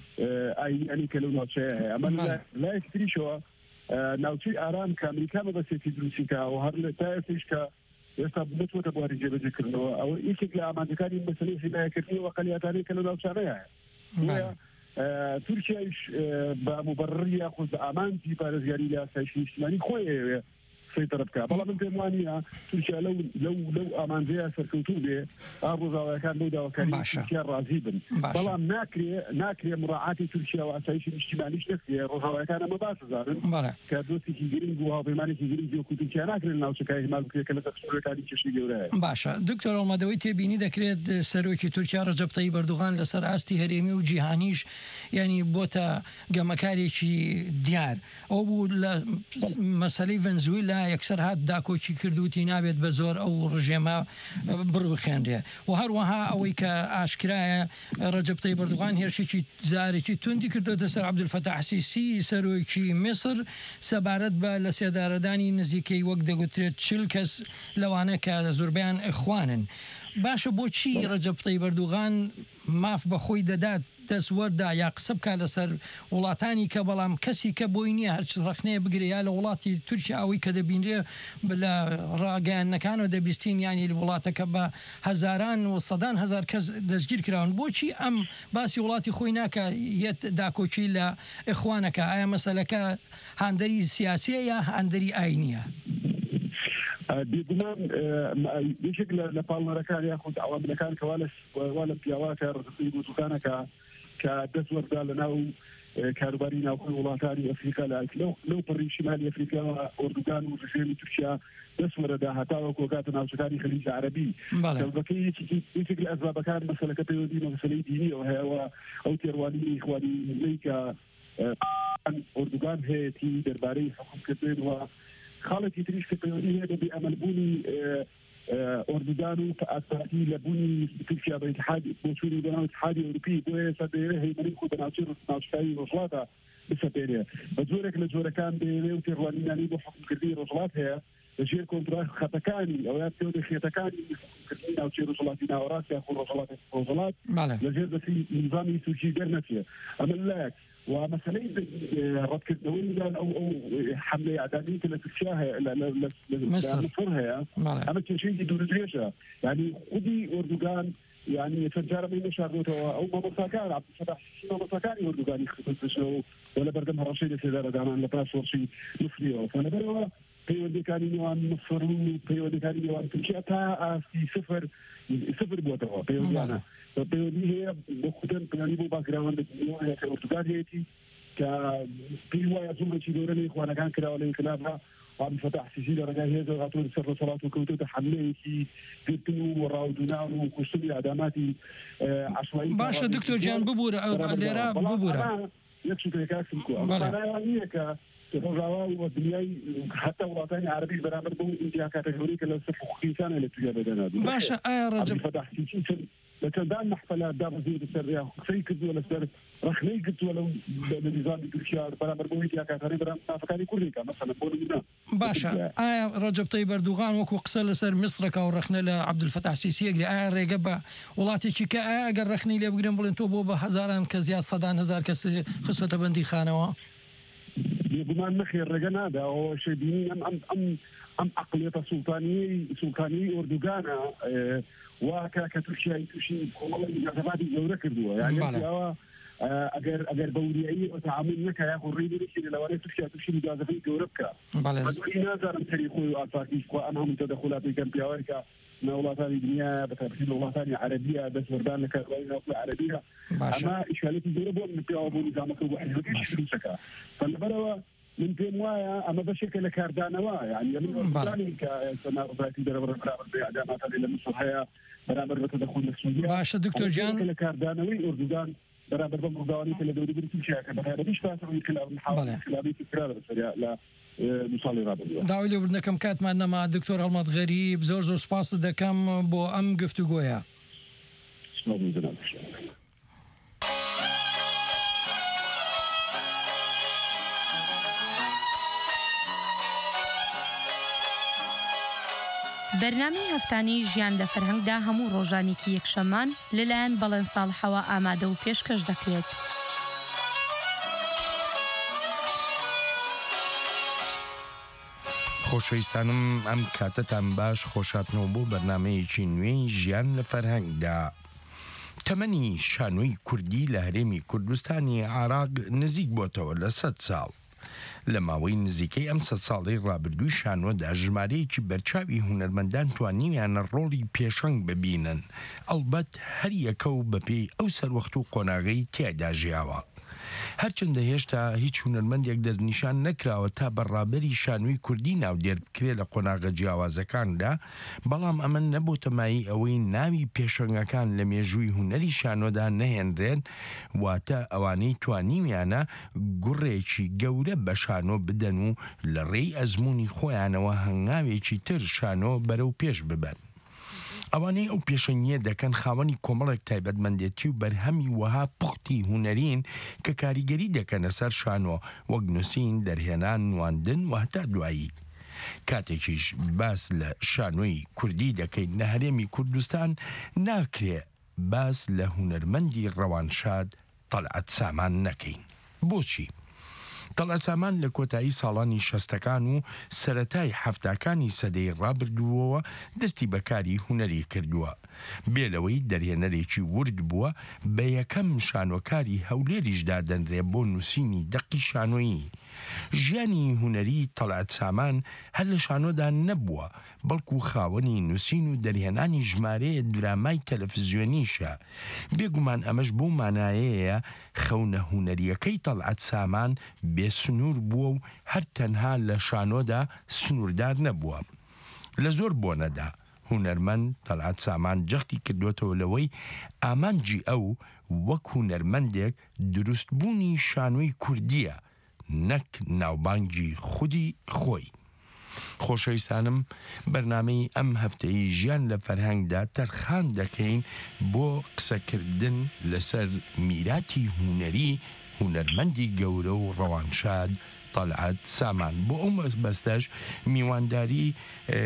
ئاینی کە لەو ناوچەیە هەیە ئەمە لایەکی تریشەوە ناوچەی ئارام کە ئەمریکا بەبەستێتی دروستیکە و هەر لە تا ئێستش کە ئێستا بنێتوەتە بواری جێبەجێکردنەوە ئەوە یەکێک لە ئامانجەکانی مەسەلەی حمایەکردنی و قەلیاتانەی کە لەو ناوچانەیە هەیە تورکیایش بە مبەرڕی یاخود بە ئامانجی پارێزگاری لە ئاسایشی نیشتیمانی خۆی ئەوێ سيطرة بك بەڵام من پێم وانە تورکیا لەو لەو لەو ئامانجەیە سەرکەوتوو بێ ئابۆزاوایەکان بەو داواکاری تورکیا ڕازی بن بەڵام ناکرێ ناکرێ مراعاتی تورکیا و ئاسایشی نیشتیمانیش نەکرێ ڕۆژاوایەکان ئەمە باسەزانن کە دۆستێکی گرنگ و هاوپەیمانێکی گرنگی وەکو تورکیا ناکرێن ناوچەکانی هێمال بکرێت کە لە تەقسیمەکانی کێشەی گەورەیە. باشە دکتۆر ئەڵمەدەوەی تێبینی دەکرێت سەرۆکی تورکیا ڕەجەب تەیب ئەردوغان لەسەر ئاستی هەرێمی و جیهانیش ینی بۆتە گەمەکارێکی دیار ئەو بوو لە مەسەلەی ڤەنزوێلا یەکسەر هات داکۆکی کردوتی نابێت بە زۆر ئەو ڕژێمە بڕوخێنرێ و هەروەها ئەوەی کە ئاشکرایە ڕەجەب تەیب ئەردوغان هێرشێکی زارێکی توندی کردوتە سەر عەبدولفەتاح سیسی سەرۆکی میسر سەبارەت بە لە سێدارەدانی نزیکەی وەک دەگوترێت چل کەس لەوانە کە زۆربیان ئەخوانن. باشە بۆچی ڕەجەب تەیب ئەردوغان ماف بە خۆی دەدات دەستوەردا یا قسە بکات لەسەر وڵاتانی کە بەڵام کەسی کە بۆی نییە هەرچ ڕەخنەیە بگرێ یا لە وڵاتی تورکیا ئەوەی کە دەبینرێ لە ڕاگەیانەکانەوە دەبیستین ینی وڵاتەکە بە هەزاران و سەدان هەزار کەس دەستگیر کراون بۆچی ئەم باسی وڵاتی خۆی ناکە یەت داکۆکی لە ئەخوانەکە ئایا مەسەلەکە هاندەری سیاسیە یا هاندەری ئاینیە؟ بێگومان یەکێک لە پاڵنەرەکان یاخود ئەواملەکان کەوا لە پیاواتە ڕزقی گوتوکانەکە کە دەستوەردا لە ناو کاروباری ناوخۆی وڵاتانی ئەفریقا لەو پڕی شمالی ئەفریقاوە ئۆردوگان و ژێمی تورکیا دەستوەرەدا هەتاوە کۆکاتە ناوچەکانی خەلیج عەرەبی دەڵبەکەی یەکێک لە ئەسبابەکان مەسەلەکە پەیوەندی مەسەلەی دینیەوە هەیەەوە ئەو تێڕوانی ئیخوانی ملەی کە ئۆردوگان هەیەی دەربارەی حکومکردن و خاڵێکی تریش کە پەیوەندی هەیە بە ئەمەلبوونی ئۆردوگان و ئاساسی لە بوونی تورکیا بە ئیتحاد بۆچووری بەناو ئیتحادی ئەوروپی بۆیە ئێستا دەیەوێت هەیمەنی خۆ بەناوچەی ناوچەکانی ڕۆژهەڵاتە بسەپێنێ بە جۆرێک لە جۆرەکان دەیەوێت و تێڕوانینانی بۆ حکومکردنی ڕۆژهەڵات هەیە لەژێر کۆنتڕۆل خەتەکانی ئەو یا پێوە خێتەکانی حکومکردنی ناوچەی ڕۆژهەڵاتی ناوەڕاست یا خۆ ڕۆژهەڵاتی ڕۆژهەڵات لەژێر دەستی نظامی تورکی دەرنەچێ ئەمە لایەک ومسألة ردكردنوين أو أو حملة إعدامية اللي تشاهد لمصر هي أما تشيء دون دريشة يعني خدي أردوغان يعني تجارة من شارلوتو أو ما مساكان عبد الفتاح ما مساكان أردوغان يخطط شو ولا بردم هرشيد سيدار دامان لباس ورشي نفريو فأنا بروا بيودي كان يوان مصر بيودي كان يوان تركيا تا في صفر صفر بوتوا بيودي أنا بيودي هي بخدم يعني بو باكراوند هي كأردوغان هيتي كبيوا يزوم شيء دورني إخوانا كان كلا ولا انقلابها عم فتح سجل رجع هي غاتور سر صلاة وكوتو تحمله في بيتنو وراودنا وكسبي عداماتي عشوائي باشا دكتور جان ببورة ليرا ببورة يكشف كاكسكو أنا يعني ك الرواوي والدنياي حتى وطني عربي برابر بو انتهاء كاتيجوري كلا صفر خمسين اللي تجي بدنا باشا آه رجب فتح سجل لكن دام محفلات دام زيد السرية سيكد ولا سر رخني قد ولا النظام تركيا برابر بو انتهاء كاتيجوري برابر فكاني كوريكا مثلا بقول باشا آه رجب طيب أردوغان وكو قصر سر مصر كاو رخنا لعبد الفتاح السيسي يقول آه ريقبا ولاتي شيكا آه أقر رخني لي بقرن بلنتو بوبا هزاران كزياد صدان هزار كس خصوة بندي خانوا بمان نخير رجال هذا هو شيء ديني أم أم أم أم عقلية سلطانية سلطانية أردوغانا اه وكتركيا تشي والله جذبات الجورة كردوها يعني هو أجر أجر بوريعي وتعامل لك يا خريدي ليش لو أنا تركيا تشي جذبات الجورة كا. بدي نظر تاريخي وأساسي وأنا هم تدخلات الجنبية ويركا نولا ثاني دنيا بتفصيل نولا ثاني عربية بس وردان لك وين عربية أما إشكالية الجورة بون نبيعه بون نظامك واحد هديش في سكا فالبروا من بيموايا أما بشكل كاردانا وا يعني من ثاني كسنة ربعتي درب برابر بإعدامات اللي مصلحية برابر بتدخل السعودية باشا دكتور جان بشكل كاردانوي أردوغان برابر بمقاومة اللي دوري بريتش شاكا برابر مش فاهم الخلاف الحاول خلافي تكرار بس لا مصالي رابر داوي لي بدنا كم كات معنا مع الدكتور الماط غريب زور زور سباس دكم بو أم قفتقويا شنو بيزنا بەرنامەی هەفتانەی ژیان لە فەرهەنگدا هەموو ڕۆژانێکی یەکشەممان لەلایەن بەڵێن ساڵحەوە ئامادە و پێشکەش دەکرێت. خۆشەویستانم ئەم کاتتان باش خۆشاتنەوە بۆ بەرنامەیەکی نوێی ژیان لە فەرهەنگدا. تەمەنی شانۆی کوردی لە هەرێمی کوردستانی عێراق نزیک بۆتەوە لە سەد ساڵ. لە ماوەی نزیکەی ئەم سەد ساڵی ڕابردووی شانۆدا ژمارەیەکی بەرچاوی هونەرمەندان توانیویانە ڕۆڵی پێشەنگ ببینن ئەڵبەت هەر یەکە و بەپێی ئەو سەروەخت و قۆناغەی تیایدا ژیاوە. هەرچەندە هێشتا هیچ هونەرمەندێک دەستنیشان نەکراوە تا بەڕابەری شانۆی کوردی ناودێر بکرێت لە قۆناغە جیاوازەکاندا، بەڵام ئەمە نەبووتە مای ئەوەی ناوی پێشەنگەکان لە مێژووی هونەری شانۆدا نەهێنرێن، واتە ئەوانەی توانیویانە گوڕێکی گەورە بە شانۆ بدەن و لە ڕێی ئەزمموی خۆیانەوە هەنگاوێکی تر شانۆ بەرەو پێش ببەن. ئەوانەی ئەو پێشەنگیە دەکەن خاوەنی کۆمەڵێک تایبەتمەندێتی و بەرهەمی وەها پوختی هونەرین کە کاریگەری دەکەنە سەر شانۆ وەک نووسین، دەرهێنان، نواندن و هەتا دوایی. کاتێکیش باس لە شانۆی کوردی دەکەین لە هەرێمی کوردستان ناکرێ باس لە هونەرمەندی ڕەوانشاد تەڵعەت سامان نەکەین. بۆچی؟ تەڵعەت سامان لە کۆتایی ساڵانی شەستەکان و سەرەتای هەفتاکانی سەدەی ڕابردووەوە دەستی بەکاری هونەری کردووە. بێلەوەی دەرهێنەرێکی ورد بووە بە یەکەم شانۆکاری هەولێریشدا دەنرێ بۆ نووسینی دەقی شانۆیی. ژیانی هونەری تەڵعەت سامان هەر لە شانۆدا نەبووە، بەڵکو خاوەنی نووسین و دەرهێنانی ژمارەیە درامای تەلەڤیزیۆنیشە. بێگومان ئەمەش بۆ مانایەیە خەونە هونەریەکەی تەڵعەت سامان بێسنوور بووە و هەر تەنها لە شانۆدا سنووردار نەبووە. لە زۆر بۆنەدا هونەرمەند تەڵعەت سامان جەختی کردوێتەوە لەوەی ئامانجی ئەو وەک هونەرمەندێک دروستبوونی شانۆی کوردیە، نەک ناوبانگی خودی خۆی. خۆشەویستانم بەرنامەی ئەم هەفتەی ژیان لە فەرهەنگدا تەرخان دەکەین بۆ قسەکردن لەسەر میراتی هونەری هونەرمەندی گەورە و ڕەوانشاد طەلعەت سامان. بۆ ئەو بەستەش میوانداری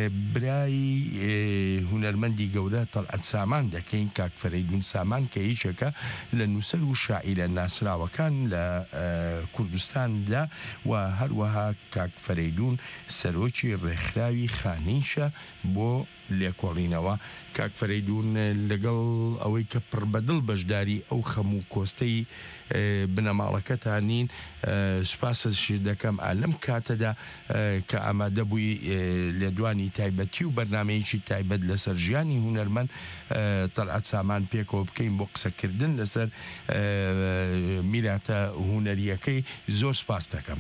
برای هونەرمەندی گەورە طەلعەت سامان دەکەین، کاک فەرەیدون سامان کە هیچێکە لە نووسەر و شاعیرە ناسراوەکان لە کوردستاندا و هەروەها کاک فەرەیدون سەرۆکی ڕێکخراوی خانیشە بۆ لێکۆڵینەوە. کاک فەرەیدون لەگەڵ ئەوەی کە پڕ بەدڵ بەشداری ئەو خەموو کۆستەی بنەماڵەکەتانین سوپاسش دەکەم ئالەم کاتەدا کە ئامادە بووی لێدوانی تایبەتی و بەرنمەیەکی تایبەت لەسەر ژیانی هونەرمەند طەلعەت سامان پێکەوە بکەین بۆ قسەکردن لەسەر میراتە هونەریەکەی. زۆر سپاس دەکەم.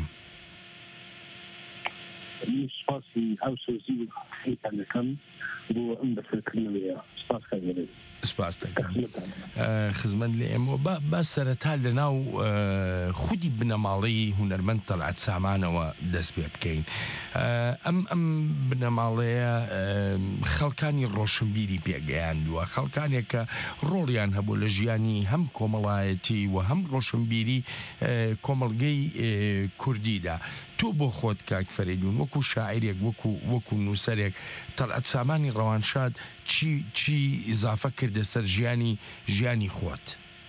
سپاسی ئەو سۆزی و خەیتان دەکەم بۆ ئەم بەسەرکردنەوەیە. سپاس کاگەڵێ. سپاس دەکەم. خزمەت لێ ئێمە با سەرەتا لە ناو خودی بنەماڵەی هونەرمەند طەلعەت سامانەوە دەست پێ بکەین. ئەم ئەم بنەماڵەیە خەڵکانی ڕۆشنبیری پێگەیاندووە، خەڵکانێک کە ڕۆڵیان هەبوو لە ژیانی هەم کۆمەڵایەتی و هەم ڕۆشنبیری کۆمەڵگەی کوردیدا. تۆ بۆ خۆت کاک فەرەیدون وەکو شاعیرێک وەکو وەکو نووسەرێک طەلعەت سامانی ڕەوانشاد چی چی ئیزافە کردە سەر ژیانی ژیانی خۆت؟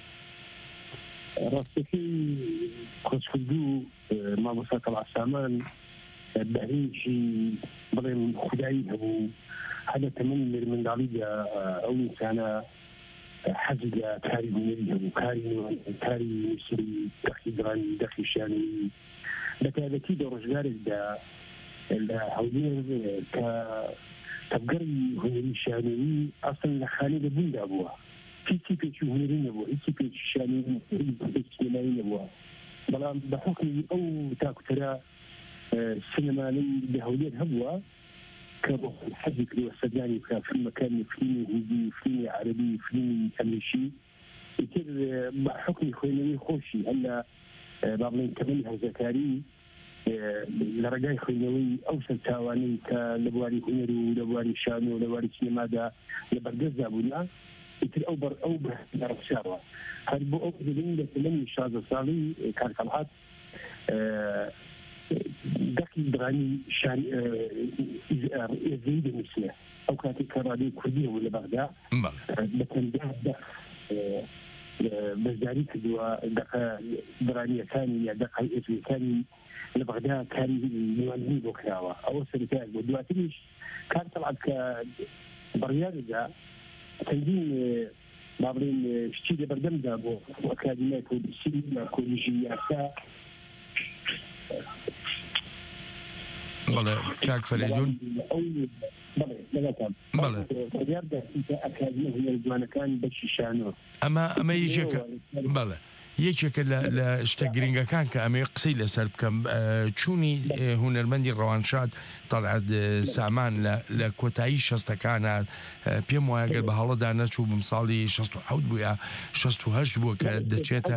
ڕاستەکەی خۆشکردوو مامۆستا طەلعەت سامان بەهێنشی بڵێم خودایی هەبوو، هەلە تەمەنی منداڵیدا ئەو ئینسانە حەزی لە کاری هونەری هەبوو، کاری کاری نووسری دەخی درانی دەخی شانەوی لە تایبەتی لە ڕۆژگارێکدا لە هەولێر کە تەبگەری هونەری شانەوی ئەسڵ لە خانەی لەبووندا بووە، هیچی پێکی هونەری نەبووە، هیچی پێکی شانەوی سینەمایی نەبووە. بەڵام بە حکمی ئەو تاکوتەرە سینەمانەی لە هەولێر هەبووە کە بۆ حەزی کردووە سەردانی بکات فیلمەکانی فیلمی هیندی، فیلمی عەرەبی، فیلمی ئەمریکی. ئیتر بە حکمی خوێندنەوەی خۆشی هەر لە با بڵێن تەمەنی هەوزەکاری لە ڕێگای خوێندنەوەی ئەو سەرچاوانەی کە لە بواری هونەر و لە بواری شان و لە بواری سینەمادا لە بەردەستدا بوونا، ئیتر ئەو بەر ئەو ڕەخشاوە. هەر بۆ ئەو دەبین لە تەمەنی شازدە ساڵی کاک طەلعەت دەقی درانی شان ئێزەی دەنووسێ. ئەو کاتێک کە ڕادیۆی کوردی هەبوو لە بەغدا بە تەنیا بەشداری کردووە دەقە درانیەکانی یا دەقای ئێزەیەکانی لە بەغدا کاری میوانبوونی بۆ کراوە. ئەوە سەرەتایە بۆ. دواتریش کاک طەلعەت کە بڕیاردا چەندین با بڵێن شتی لە بەردەمدا بۆ ئەکادیمیای کۆدیسی کۆلیژی یاسا. بەڵێ کاک فەرەیدون ئەمە ئەمە یەکێکە بەڵێ یەکێکە لە شتە گرنگەکان کە ئەمێ قسەی لەسەر بکەم چوونی هونەرمەندی ڕەوانشاد طەلعەت سامان لە کۆتایی شەستەکانە پێم وایە گەر بە هەڵەدا نەچوو بم ساڵی شەست و حەوت بووە شەست و هەشت بووە کە دەچێتە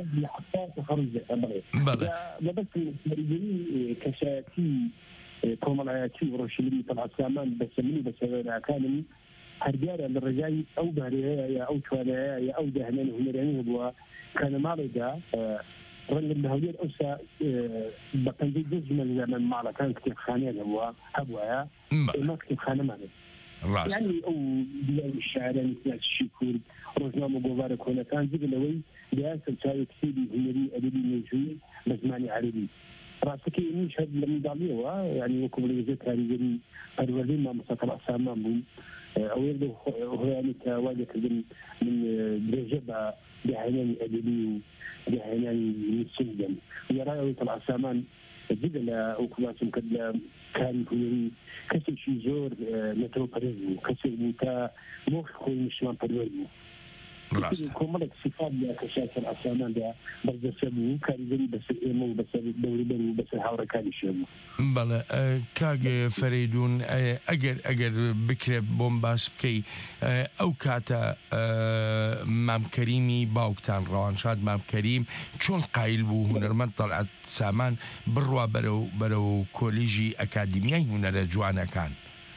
کەسایەتی کۆمەڵایەتی و ڕۆشنبیری طەلعەت سامان بەسەمین و بەسەوێنەکانم هەرگارە لە ڕێگای ئەو بارەیە یا ئەو توانایە یا ئەو داهێنانی هونەرانی هەبووە کە لە ماڵێدا ڕەنگە لە هەولێر ئەوسا بە پەنجەی دە ژمە لە ماڵەکان کتێبخانەیە هەبووە هەبووایە ئێمە کتێبخانەمانێت. یعنی ئەو دیاری شاعرانی کلاسیکی کورد ڕۆژنامە و گۆڤارە کۆنەکان جگە لەوەی دیار سەرچاوی کتێبی هونەری ئەدەبی مێژووی بە زمانی عەرەبی. ڕاستەکەی ئێمیش هەر لە منداڵیەوە یعنی وەکو بڵێ کاریگەری پەروەردەی مامۆستا طەلعەت سامان بووم. ئەوەیە لە هۆیانی کە وا دەکردن من درێژە بە داهێنانی ئەدەبی و داهێنانی نووسین دەم. یارایەوەی طەلعەت سامان جگە لە ئەو کوباسم کرد لە کاری هونەری کەسێکی زۆر نەتەوە پەرێز بوو، کەسێک بوو تا مۆخی خۆی نیشتمان پەروەر بوو. کۆمەڵێک سیفات لە کەساتر ئاساماندا بەردەستە بوو کاریگەری بەسەر ئێمە و بەسەر دەوروبەر و بەسەر هاوڕەکانی شێبوو. بەڵێ کاگە فەریدون ئەگەر ئەگەر بکرێت بۆم باس بکەی ئەو کاتە مامکەریمی باوکتان ڕەوانشاد مامکەریم چۆن قایل بوو هونەرمەند تەڵعەت سامان بڕوا بەرەو بەرەو کۆلیژی ئەکادمیای هونەرە جوانەکان؟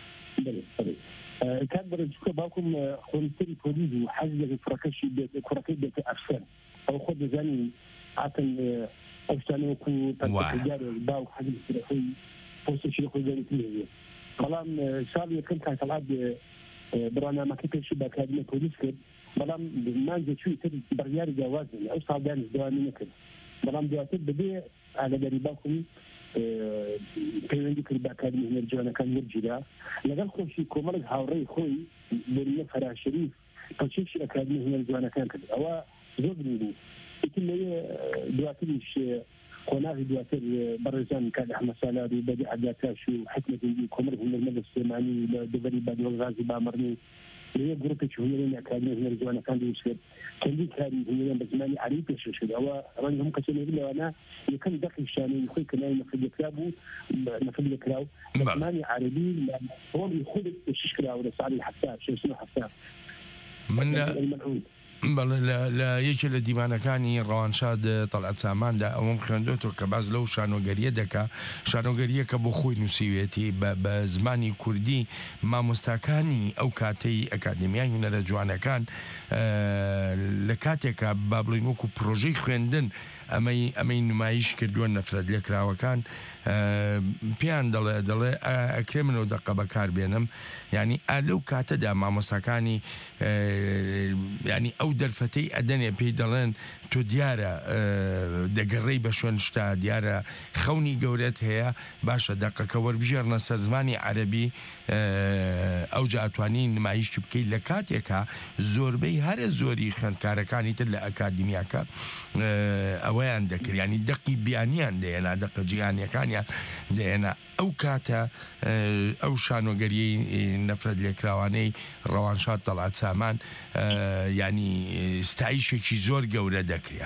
کات بەرەجوکە باوکم خۆنیستەری پۆلیس و حەز لەگە کوڕەکەشی کوڕەکەی بێتە ئەفسەر ئەو خۆ دەزانی ئاتن ئەو شتانە وەکو تەنجارێک باوک حەز لەخۆی پۆستێکی لەخۆی دەریتی لێوێ بەڵام ساڵی یەکەم کاتەڵات بڕانامەکەی پێشی بە ئەکادمیای پۆلیس کرد بەڵام مانجە چووی تر بڕیاری جیاوازن ئەو ساڵ دانیش دەوامی نەکرد بەڵام دواتر بەبێ ئاگاداری باوکم پەیوەندی کرد بە ئەکادمی هونەر جوانەکان وەرگیرا لەگەڵ خۆشی کۆمەڵێک هاوڕێی خۆی بۆنیە فەراشەریف پەچێکی ئەکادمی هونەر جوانەکان کرد ئەوە زۆر گرنگ بوو ئیتر لەوێ دواتریش قۆناغی دواتر بەڕێزان کات ئەحمەد سالاری و بەدی عەداتاش و حکمەتی کۆمەڵ هونەرمەند سلێمانی لە دەبەری بادیوەڵغازی بامەڕنی لەوێ گروپێکی هونەرێنی ئەکادمی هونەر جوانەکان دروست کرد چەندی کاری هونەرێن بە زمانی عەربی پێشکەش کرد ئەوە ڕەنگە هەموو کەسێک لەوانە یەکەم دەقی شانەی خۆی کە ناوی نەفەلیەکرا بوو نەفەلیەکرا و بە زمانی عەربی لە ڕۆڵی خودت پێشکەش کراوە لە ساڵی هەفتاد شەشسد و هەفتاد من لە یەکێ لە دیمانەکانی ڕەوانشاد تەڵعەت ساماندا ئەوەم خوێندۆتەوە کە باز لەو شانۆگەریە دەکا شانۆگەریە کە بۆ خۆی نووسیوێتی بە زمانی کوردی مامۆستاکانی ئەو کاتەی ئەکادمیای هونەرە جوانەکان لە کاتێکە با بڵین وەکو پرۆژەی خوێندن ئەمەی ئەمەی نمایش کردووە نەفرەت لێکراوەکان پێیان دەڵێ دەڵێ ئەکرێ منەوە دەقە بەکار بێنم ینی ئالەو کاتەدا مامۆستاکانی ینی ئەو دەرفەتەی ئەدەنێ پێی دەڵێن تۆ دیارە دەگەڕێی بە شوێن شتا دیارە خەونی گەورەت هەیە باشە دەقەکە وەربژێڕنە سەر زمانی عەرەبی ئەو جاتوانی نمایشی بکەیت لە کاتێکە زۆربەی هەرە زۆری خوێندکارەکانی تر لە ئەکادمیاکە ئەوەیان دەکرد ینی دەقی بیانیان دێنا دەقە جیهانیەکانیان دێنا ئەو کاتە ئەو شانۆگەریەی نەفرەت لێکراوانەی ڕەوانشاد تەڵعەت سامان ینی ستایشێکی زۆر گەورە دەکرێ.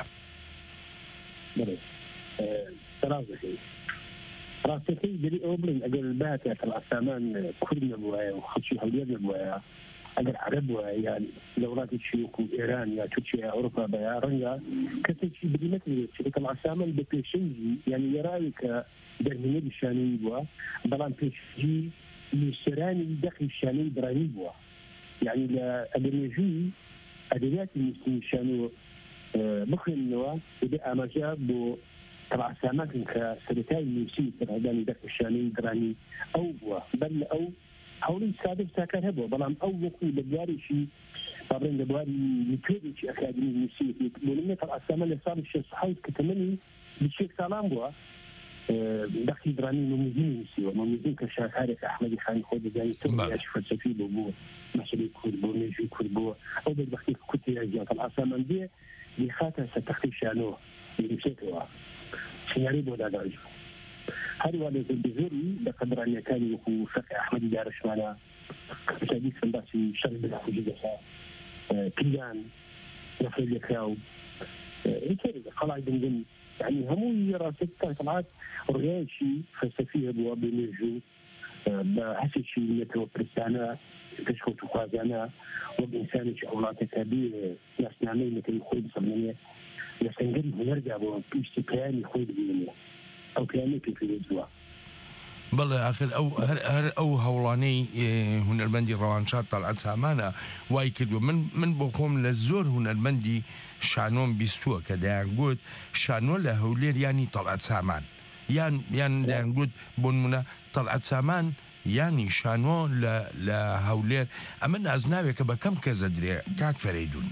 ڕاستەکەی دەری ئەوە بڵین ئەگەر باتە تەڵعەت سامان کورد نەبووایە و خەڵکی هەولێر نەبووایە ئەگەر عەرەب وایە یان لە وڵاتێکی وەکو ئێران یا تورکیا ئەوروپا بەیە ڕەنگە کەسێکی بریمەت نوێت چ تەڵعەت سامان بە پێشەنگی یانی یێراوی کە دەرهێنەری شانەی بووە بەڵام پێشنگی نووسەرانی دەقی شانەی برانی بووە یعنی لە ئەدەمێژووی ئەدەبیاتی نووسینی شانۆ بخوێننەوە دەبێ ئاماژە بۆ تەڵعەت سامانکن کە سەرەتای نووسی سەرهەدانی دەقی شانەی برانی ئەو بووە بەر لە ئەو هەوڵی سادە ساکار هەبووە بەڵام ئەو وەکو لە بوارێکی بابڕێن لە بواری لیتۆرێکی ئەکادمی نووسی بۆ نمونە تەڵعەت سامان لە ساڵی شەست و حەوت کە تەمەنی بیست ساڵان بووە دەقی برانی مەموزین نووسیوە مەموزین کە شاکارێک ئەحمەدی خانی خۆ دەزانی تڕیاش فەلسەفی بۆ بووە مەسەلەی کورد بۆ مێژووی کورد بووە ئەو بەدبەختی کورتی یاجیا تەڵعەت سامان بێ دیخاتە سەر تەختی شانۆ نووسێتەوە سنیاری بۆ داداڕی هەروە لە زۆری بە قەدرانیەکانی وەکو فەقی ئەحمەدی دارەشمانە کەسابی سەنداسی شەڕ بەداخوژی دەسا پیلان نەفرەت لێکراو خەڵای دنگن یعنی هەمووی ڕاستەکان تەڵعەت ڕێیەکی فەلسەفی هەبووە بە مێژوو بە هەسێکی نێتەوە پرسانە پێشکەوت و خوازانە وەک ئینسانێکی وڵاتێکە بێ یاسنامەی نەکەی خۆی بسەڵمێنێ لە سەنگەری هونەردا بۆ پشتی پەیامی خۆی ببینێ ئەو پەیامی پێپێویستووە. بەڵێ ئاخر ئەو هەر ئەو هەوڵانەی هونەرمەندی ڕەوانشاد تەڵعەت سامانە وای کردووە من من بۆ خۆم لە زۆر هونەرمەندی شانۆم بیستووە کە دەیانگوت شانۆ لە هەولێر ینی تەڵعەت سامان یان یان دەیانگوت بۆ نمونە تەڵعەت سامان ینی شانۆ لە هەولێر ئەمە نازناوێکە بە کەم کەسە درێ کاک فەریدون.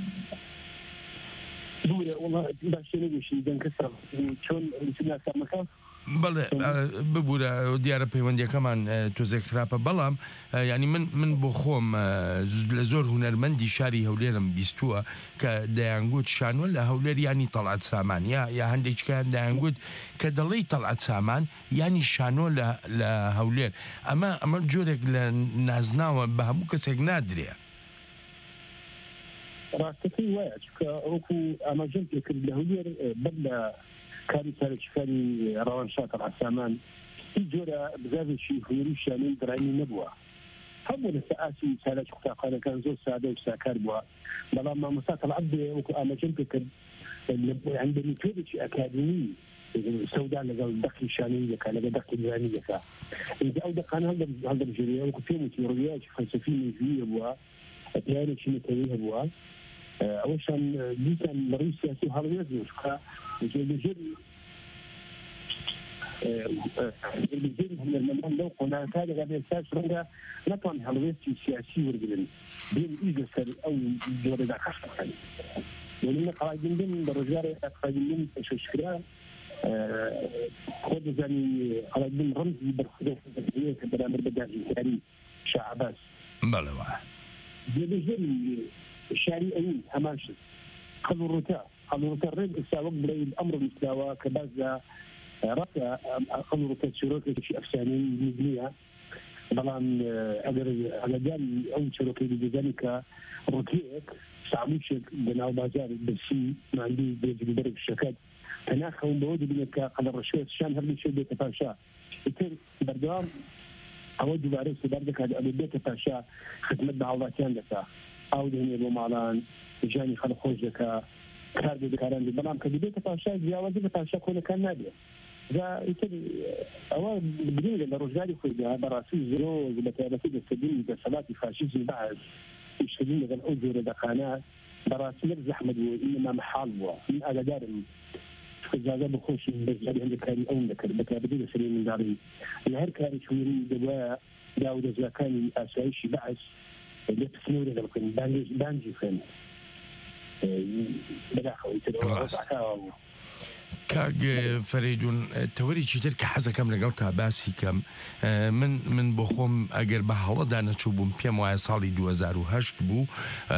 بەڵێ ببوورە دیارە پەیوەندیەکەمان تۆزێک خراپە بەڵام ینی من من بۆ خۆم لە زۆر هونەرمەندی شاری هەولێرم بیستووە کە دەیانگوت شانۆ لە هەولێر ینی تەڵعەت سامان یا یا هەندێکیان دەیانگوت کە دەڵێی تەڵعەت سامان ینی شانۆ لە هەولێر ئەمە ئەمە جۆرێک لە نازناوە بە هەموو کەسێک نادرێ. ڕاستەکەی وایە کە ئەوکو ئاماژەم پێکرد لە هەولێر بەر لە کاری سەرکیفانی ڕەوانشات ڕەسامان هیچ جۆرە بزاوێکی هوێری شانەی درانی نەبووە هەموو لەسەر ئاسی چالەکی قوتابخانەکان زۆر سادە و ساکار بووە بەڵام مامۆستا تەڵعەت بێ وەکو ئاماژەم پێکرد بە میتۆدێکی ئەکادمی سەودا لەگەڵ دەقی شانەی دەکات لەگەڵ دەقی درانی دەکات اینجا ئەو دەقانە هەڵدەبژێریە وەکو پێم وتی ڕویایەکی فەلسەفی مێژوویە بووە پیانێکی نەتەوەی هەبووە ئەوەشان دیسان لەڕووی سیاسی هەڵوێز بووکە لەژێر لەژێری هونەرمەندان لەو قۆناغەکە لەگەڵ ئێستاش ڕەنگە نەتوان هەڵوێستی سیاسی وەرگرن بێن ئیش لەسەر ئەو جۆرەدا قەش بکەن وەنینە قەڵایبندن بە ڕۆژگارە قەڵایبندن پێشکرا خۆ دەزانی قەڵایبندن ڕەمزی بەرخودە کە بەرامبەر بە داهیکاری شاه عەباس بەڵێوە لەژێری شاری ئەوین هەمان شت قەڵوڕووتا قەڵوڕووتا ڕێک ئێستا وەک بڵێن ئەمڕۆ میسلاوە کە باز لە ڕەتە قەڵوڕووتا چیرۆکێکی ئەفسانەی نییە بەڵام ئەگەر ئەگەدان ئەو چیرۆکەی دەزانی کە ڕوتیەک ساموچێک بەناو بازار بەسی ماندوو بێجلی بەرێک شەکەت پەناخەون بەوە دەبینێت کە قەڵە ڕەشوێت شان هەردوو شێ بێتە پاشا ئیتر بەردەوام ئەوە دووبارە سوبار دەکات ئەبێ بێتە پاشا خدمەت بە هاوڵاتیان دەکات ئاو دێنێ بۆ ماڵان ژیانی خەڵک خۆش دەکات کار بێ بەکاران بێ بەڵام کە دەبێتە پاشا جیاوازی بە پاشا کۆنەکان نابێت جا ئیتر ئەوە بگرێنگە لە ڕۆژگاری خۆیدا بەڕاستی زۆر بە تایبەتی دەستەبینی دەسەڵاتی فاشیزم بەعز ئیشتەبین لەگەڵ ئەو جۆرە دەقانە بەڕاستی لەک زەحمەت بووە ئینەما محاڵ بووە من ئاگادارم اجازه بخوشی بەزاری هەندێک کاری ئەوم دەکرد بە تایبەتی لە سەری منداڵی لە هەر کارێکی وێری دەبوایە داودەزیەکانی ئاسایشی بەعس لێ پسنەوە لەگەڵ بکەن بانجی بکەن بەداخەوەی تر کاگ فەریدون تەوەریکی تر کە حەزەکەم لەگەڵ تا باسی کەم من من بۆ خۆم ئەگەر بە هەوڵەدا نەچوو بووم پێم وایە ساڵی دوو هەزار و هەشت بوو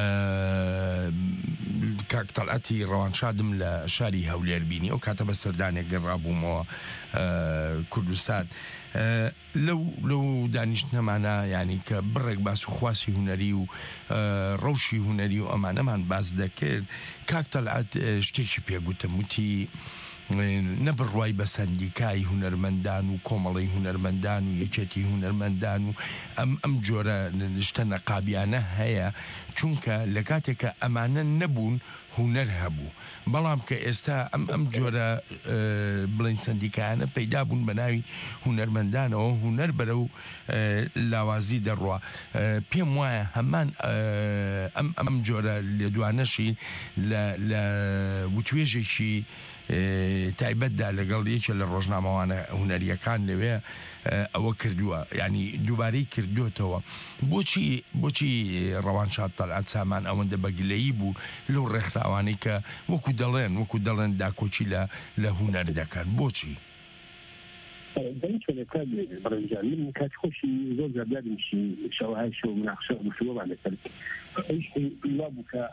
کاک تەڵعەتی ڕەوانشادم لە شاری هەولێر بینی ئەو کاتە بە سەردانێک گەڕابوومەوە کوردستان لەو لەو دانیشتنەمانە ینی کە بڕێک باس و خواسی هوەری و ڕەوشی هوەری و ئەمانەمان باز دەکرد کاک تەڵعەت شتێکی پێگوتم وتی نەبڕوای بە سەندیکای هونەرمەندان و کۆمەڵی هونەرمەندان و یەکێتی هونەرمەندان و ئەم ئەم جۆرە شتە نەقابیانە هەیە چونکە لە کاتێکە ئەمانە نەبوون هونەر هەبوو بەڵام کە ئێستا ئەم ئەم جۆرە بڵین سەندیکایانە پەیدا بوون بە ناوی هونەرمەندانەوە هونەر بەرە و لاوازی دەڕوا پێم وایە هەمان ئەم ئەم جۆرە لێدوانەشی لە وتوێژێکی تایبەتدا لەگەڵ یەکێ لە ڕۆژنامەوانە هونەریەکان لەوێ ئەوە کردووە ینی دووبارەی کردوێتەوە بۆچی بۆچی ڕەوانشاد تەڵعەت سامان ئەوەندە بەگلەیی بوو لەو ڕێکخراوانەی کە وەکو دەڵێن وەکو دەڵێن داکۆچی لە لە هونەر دەکەن بۆچی بەڕێنجان من کات خۆشی زۆر زیادیشی شەوهای شەو مناقشە گفتوگۆمان لەسەر ئەوش وا بوو کە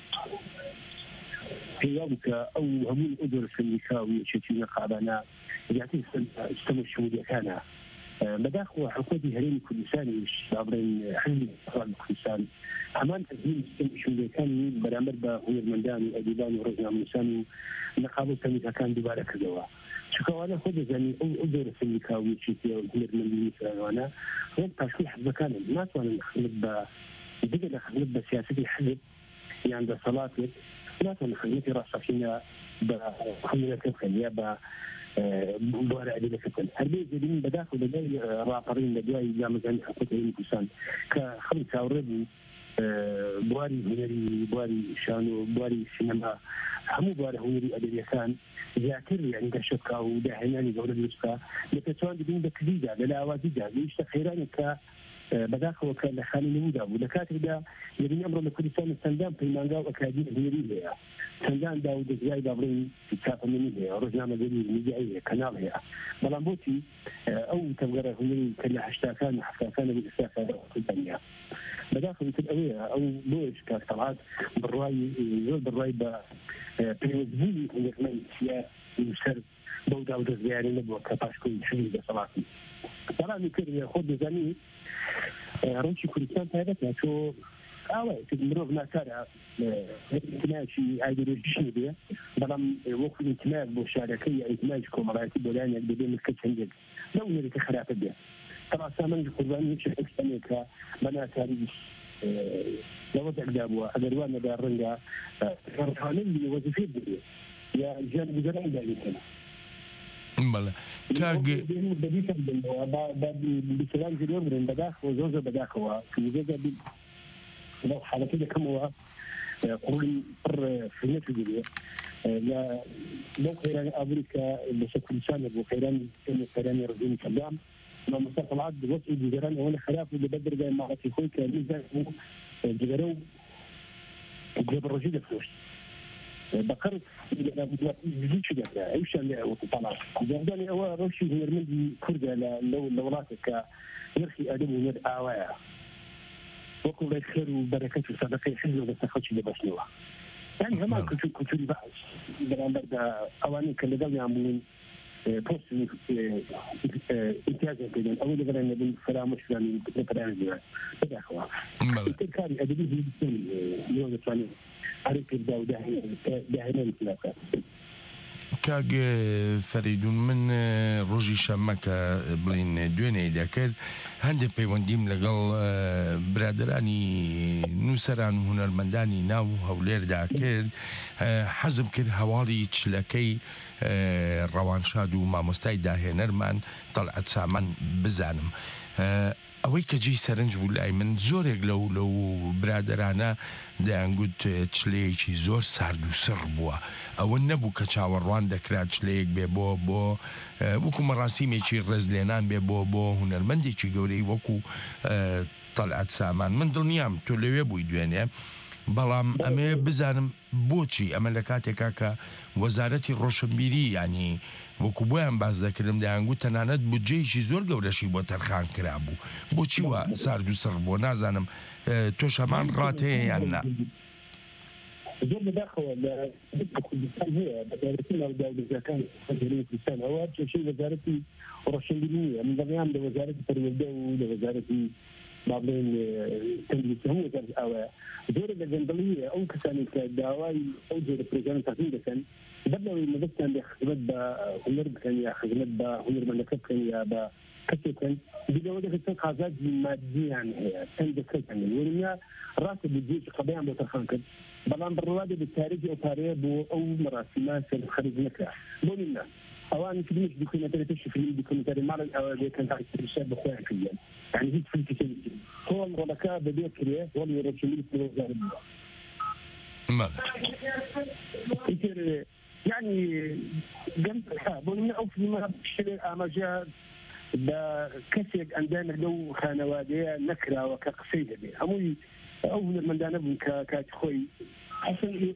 پێیا بکە ئەو هەموو ئەو جۆرە سەندیکا و یەکێتی نەقابانە زیاتر سیستەمە شمولیەکانە بەداخەوە حکومەتی هەرێمی کوردستانیش با بڵێن حزبی هەڵاتی کوردستان هەمان تەزیین سیستەمی شمولیەکانی بەرامبەر بە هونەرمەندان و ئەدیبان و ڕۆژنامەنووسان و نەقاب و سەندیکاکان دووبارە کردەوە چونکەوانە خۆ دەزانی ئەو جۆرە سەندیکا و یەکێتی و هونەرمەندی فلانوانە وەک پاشووی حزبەکانن ناتوانن خدمەت بە بگە لە خدمەت بە سیاسەتی حزب یان دەسەڵاتێک ناتوانن خدمەتی ڕاستەقینە بە هونەرەکە بکەن یا بە بوارە ئەدیبەکە بکەن هەربێ دەبین بەداخەوە لەگەڵ ڕاپەڕین لە دوای جامەزانی حکومەتی هەرێمی کوردستان کە خەڵک چاوەڕێ بوو بواری هونەری بواری شان و بواری سینەما هەموو بوارە هونەری ئەدەبیەکان زیاتر یعنی دەشت بکە و داهێنانی گەورە دروست بکە لە پێچوان دەبین بە کلیدا لە لاوازیدا لە شتە خێرانێک کە بەداخەوە کە لە خانی نمودا بوو لە کاتێکدا یعنی ئەمڕۆ لە کوردستان چەندان پەیمانگا و ئەکادمی هونەری هەیە چەندان دا و دەستگای با بڵێن چاپەمەنی هەیە ڕۆژنامەگەری میدیایی هەیە کەناڵ هەیە بەڵام بۆچی ئەو تەمگەرە هونەری کە لە هەشتاکان و هەفتاکان لە ئێستاکانە بەداخەوە تر ئەوەیە ئەو بۆش کاک تەڵعەت بڕوای زۆر بڕوای بە پێوەستبوونی هونەرمەند سەر بەو دا و دەستگایانە نەبووە کە پاشکۆی حزبی دەسەڵاتی بەڵامی کرد خۆ دەزانی ڕۆژی کوردستان تایبەتە تۆ ئاوە مرۆڤ ناکارە ئیتماجی ئایدۆلۆژیشی بێ بەڵام وەکو ئیتماج بۆ شارەکەی یا ئیتماج کۆمەڵایەتی بۆ لایەنێک ببێ ملکە چەندێک لەو نێرێکە خراپە بێ تەڕاسا من قوربانی شتێکە بە ناکاری لەوەدەکدا بووە ئەگەر وان نەدا ڕەنگە ڕخانەی وەزیفێ بێ یا ژیان گوزەران داویتن بەڵێ کاگ بسلام زیرۆ برن بەداخەوە زۆر زۆر بەداخەوە لەو حالەکە دەکەمەوە قوڵی پڕ فرنەت بێ لەو قەیرانی ئەمریکا لەسەر کوردستانە بۆ قەیرانی قەیرانی ڕزینی کەلام مامۆستا طلعت بوەسعی جگەران ئەوەنە خراپ و لەبەر دەرگای ماڵەتی خۆی کە میزان و جگەرە و گوێبڕۆژی دەفرۆشت بەقەر زیچ دەکرا ئەوشان لێ ئەوە طلعت جاردانی ئەوە ڕۆشی هونەرمەندی کوردە لە وڵاتێک کە نرخی ئەدەب و هونەر ئاوایە وەکو لای خێر و بەرەکەت و سەدەقەی حیزب و دەستە خەڵکی لێبەستنەوە یعنی هەمان کولتوری بەعث بەرامبەر ئەوانەی کە لەگەڵیان بوون پۆست امتیازیان پێدەن ئەوەی لەبەران نەبوون فرامۆشیان لەپەران زیوان بەداخەوە کاری ئەدەبی لێوە دەتوانێت هەرێک پێدا و داهێنانی خلافات کاگ فەریدون من ڕۆژی شەمەکە بڵین دوێنێ دەکرد هەندێک پەیوەندیم لەگەڵ برادرانی نووسەران و هونەرمەندانی ناو هەولێردا کرد حەزم کرد هەواڵی چلەکەی ڕەوانشاد و مامۆستای داهێنەرمان تەڵعەت سامان بزانم ئەوەی کە جێی سەرنج بوو لای من زۆرێک لەو لەو برادرانە دەیانگوت چلەیەکی زۆر سارد و سڕ بووە ئەوە نەبوو کە چاوەڕوان دەکرات چلەیەک بێ بۆ بۆ وەکو مەڕاستیمێکی ڕێزلێنان بێ بۆ بۆ هونەرمەندێکی گەورەی وەکو تەڵعەت سامان من دڵنیام تۆ لەوێ بووی دوێنێ بەڵام ئەمێ بزانم بۆچی ئەمە لە کاتێکا کە وەزارەتی ڕۆشنبیری ینی وەکو بۆیان باز دەکردم دەیانگوت تەنانەت بودجەیەکی زۆر گەورەشی بۆ تەرخان کرا بوو بۆچی وە سارد و سڕ بۆ نازانم تۆشەمان ڕاتەیە یان نا زۆر بەداخەوە لە کوردستان هەیە بەدارەتی ناوداوزەکان کوردستان ئەوە کێشەی وەزارەتی ڕۆشنبیری نیە من دەڵێم لە وەزارەتی پەروەردە و لە وەزارەتی بابلين تندرس هم وزارة الأوعية دور الجندلية أو كسان كدواي أو دور بريزان تقليد كان بدنا المدرسة بخدمة بهنر كان يا خدمة بهنر ملكات كان يا بكتب كان بدنا وجه التنقاذات المادية يعني تندرس كان ولما راتب الجيش قبيعة متخانقة بلان بالرواد بالتاريخ أو تاريخ أو مراسمات خارج مكة ولما أوان كلمة بيكون ترى في بيكون ترى مرة أو كان تعيش الشاب بخير كليا يعني هيك في كتير هو الملكة بديت كليا هو اللي يرشمل في الوزارة ما كتير يعني جنب الحاب ومن أوف ما بشتري أمجاد بكسر عندنا لو خانوادية نكرة وكقصيدة به أمي أول من دانا ك كتخوي حسن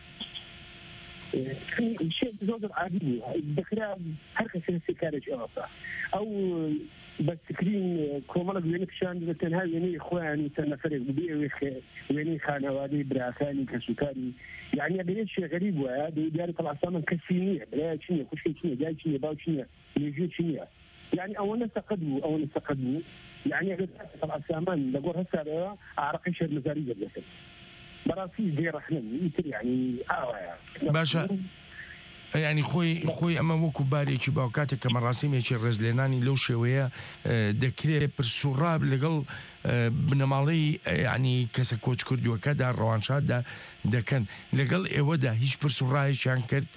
شيء زود عادي الذكرى حركة سياسية أوروبا أو بس كريم كومالك وينك شان بتنها يعني إخوان وتنفرق ببيع ويني خانوادي براكاني كسكري يعني أبي شيء غريب وهذا يدار طلع سامن كسينية بلا شيء كل شيء شيء جاي شيء باو شيء يجي شيء يعني أولا تقدموا أولا تقدموا يعني أبي طلع سامن بقول هسه أعرق شيء مزارية بس براسي غير احنا يعني اه باشا يعني خوي خوي اما وەکو بارێکی باوکاتێک کە مەڕاستیمێکی ڕێزلێنانی لەو شێوەیە دەکرێت پرسوڕاب لەگەڵ بنەماڵەی ینی کەسە کۆچ کردووەکەدا ڕەوانشاددا دەکەن لەگەڵ ئێوەدا هیچ پرسوڕایەکیان کرد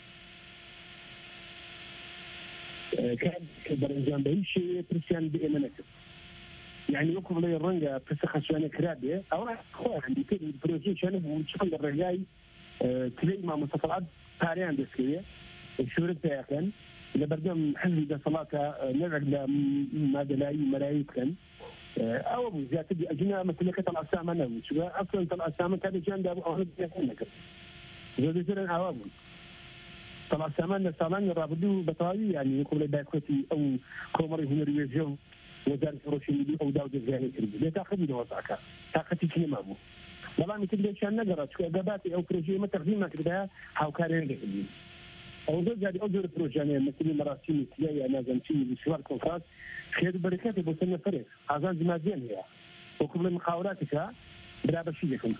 كان برنجان بهي شيء برسيان بإمانة يعني يقول لي الرنجة فسخ شوانة كرابية أو أخوة عندي كده البروجي شانه وشكل الرجاي تلاقي مع مستطلعات تاريان دسكية الشورة تاكن لبردم حزب دا صلاة نرعب لماذا لاي ملايين كان أو أبو زيادة دي أجناء مثل كتا الأسامة نوي شو أصلا الأسامة كان جان دا أبو أهل بيكون لك زي زي أوامل طبعا سامان سامان رابطو بطاوي يعني يقول لي باكوتي أو كومري هنري يجو وزارة الروشيدي أو داود الزاهي كريم لا تأخذي لوضعك تأخذي كلمة أبو والله مثل ليش أنا نقرأ شو أجاباتي أو بروجي ما تقديم كذا هاو كارين لي أو زوج هذه أوجر بروجاني مثل مراسم تلاقي أنا زمتي بسوار كونفرنس خير بركات بوسنا فريق هذا زمازين هي وكل المحاولاتك برابر شيء يكون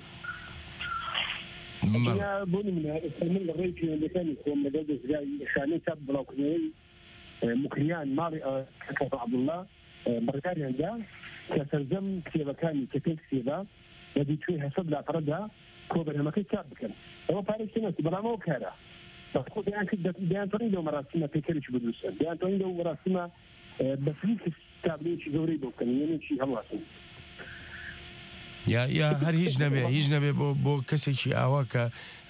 يا بوني من من الرئيس اللي كان يكون مجلس جاي خاني شاب بلاكني مكريان ماري كتب عبد الله بركاني عنده كترجم كتابة كان كتير كتابة الذي فيها سبلة طردها كوبر ما كان شاب كان هو فارس كنا برا ما وكارا بس بيان كده بيان تريده مراسمه فكرش بدرس بيان تريده مراسمه بفريق تابليش جوري بوكن يعني شيء هم واسم یا یا هەر هیچ نەبێ هیچ نەبێ بۆ بۆ کەسێکی ئاوا کە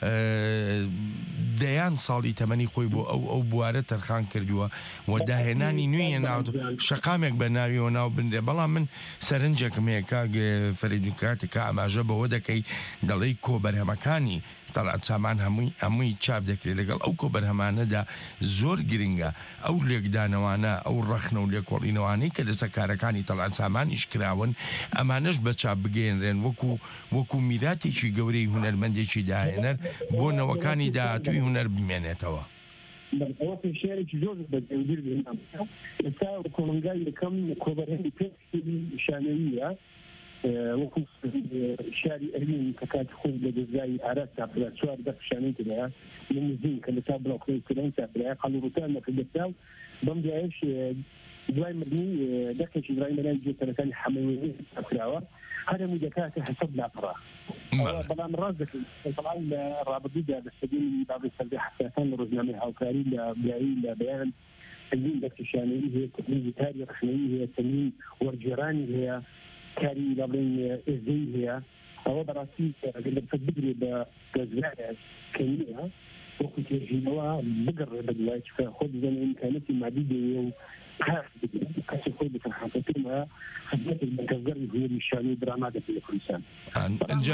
دەیان ساڵی تەمەنی خۆی بۆ ئەو ئەو بوارە تەرخان کردووە و داهێنانی نوێیە ناو شەقامێک بە ناویەوە ناو بندێ بەڵام من سەرنجێکم هەیە کاگ فەریدون کاتێک کە ئاماژە بەوە دەکەی دەڵێی کۆبەرهەمەکانی تەڵعەت سامان هەمووی هەمووی چاپ دەکرێت لەگەڵ ئەو کۆبەرهەمانەدا زۆر گرنگە ئەو لێکدانەوانە ئەو ڕەخنە و لێکۆڵینەوانەی کە لەسەر کارەکانی تەڵعەت سامانیش کراون ئەمانەش بە چاپ بگەێنرێن وەکو وەکو میراتێکی گەورەی هونەرمەندێکی داهێنەر بۆ نەوەکانی داهاتووی هونەر بمێنێتەوە. ئەوە پێشێرێکی زۆر بەدەنگیر ئێستا کۆمەلگای یەکەم کۆبەرهێنی پێ شانەویە وەکو شاری ئەرمین کە کاتی خۆی لە دەستگای ئاراستا پرا چوار دە پیشانەی تدایە لە نزیک کە لە تا بڵاوکەی کردن چاپرایە قەڵوڕوتان نەکردەکە و بەم دوایش دوای مردنی دەکێکی دوای مەلای جێتەرەکانی حەمەوێ چاپراوە هەرەمووی دەکاتە حەسەب لاپڕا بەڵام ڕاست دەکەین طبعا لە ڕابردوودا بەسەبیلی بابی سەردەی حساسان لە ڕۆژنامەی هاوکاری لە بیایی لە بەیان تەمرین دەکتشانەوی هەیە تەمرینی کاری ڕخنەوی هەیە تەمرین وەرگێڕانی هەیە کاری لەبڵین ئێزەی هەیە ئەوە بەڕاستی ئەگەر لەبسەد بگرێت بە گەزرایە کەمیە وەکو تێژینەوە بگەڕێ بە دوای چکە خۆ بزانێ ئیمکانەتی مادی دەوێ و کار بگرێت کەسی خۆی بکەن حاکەتێمە خدمەتێک بەکەسگەڕی هوێری شانی دراما دەکەن لە کوردستان ئەنجا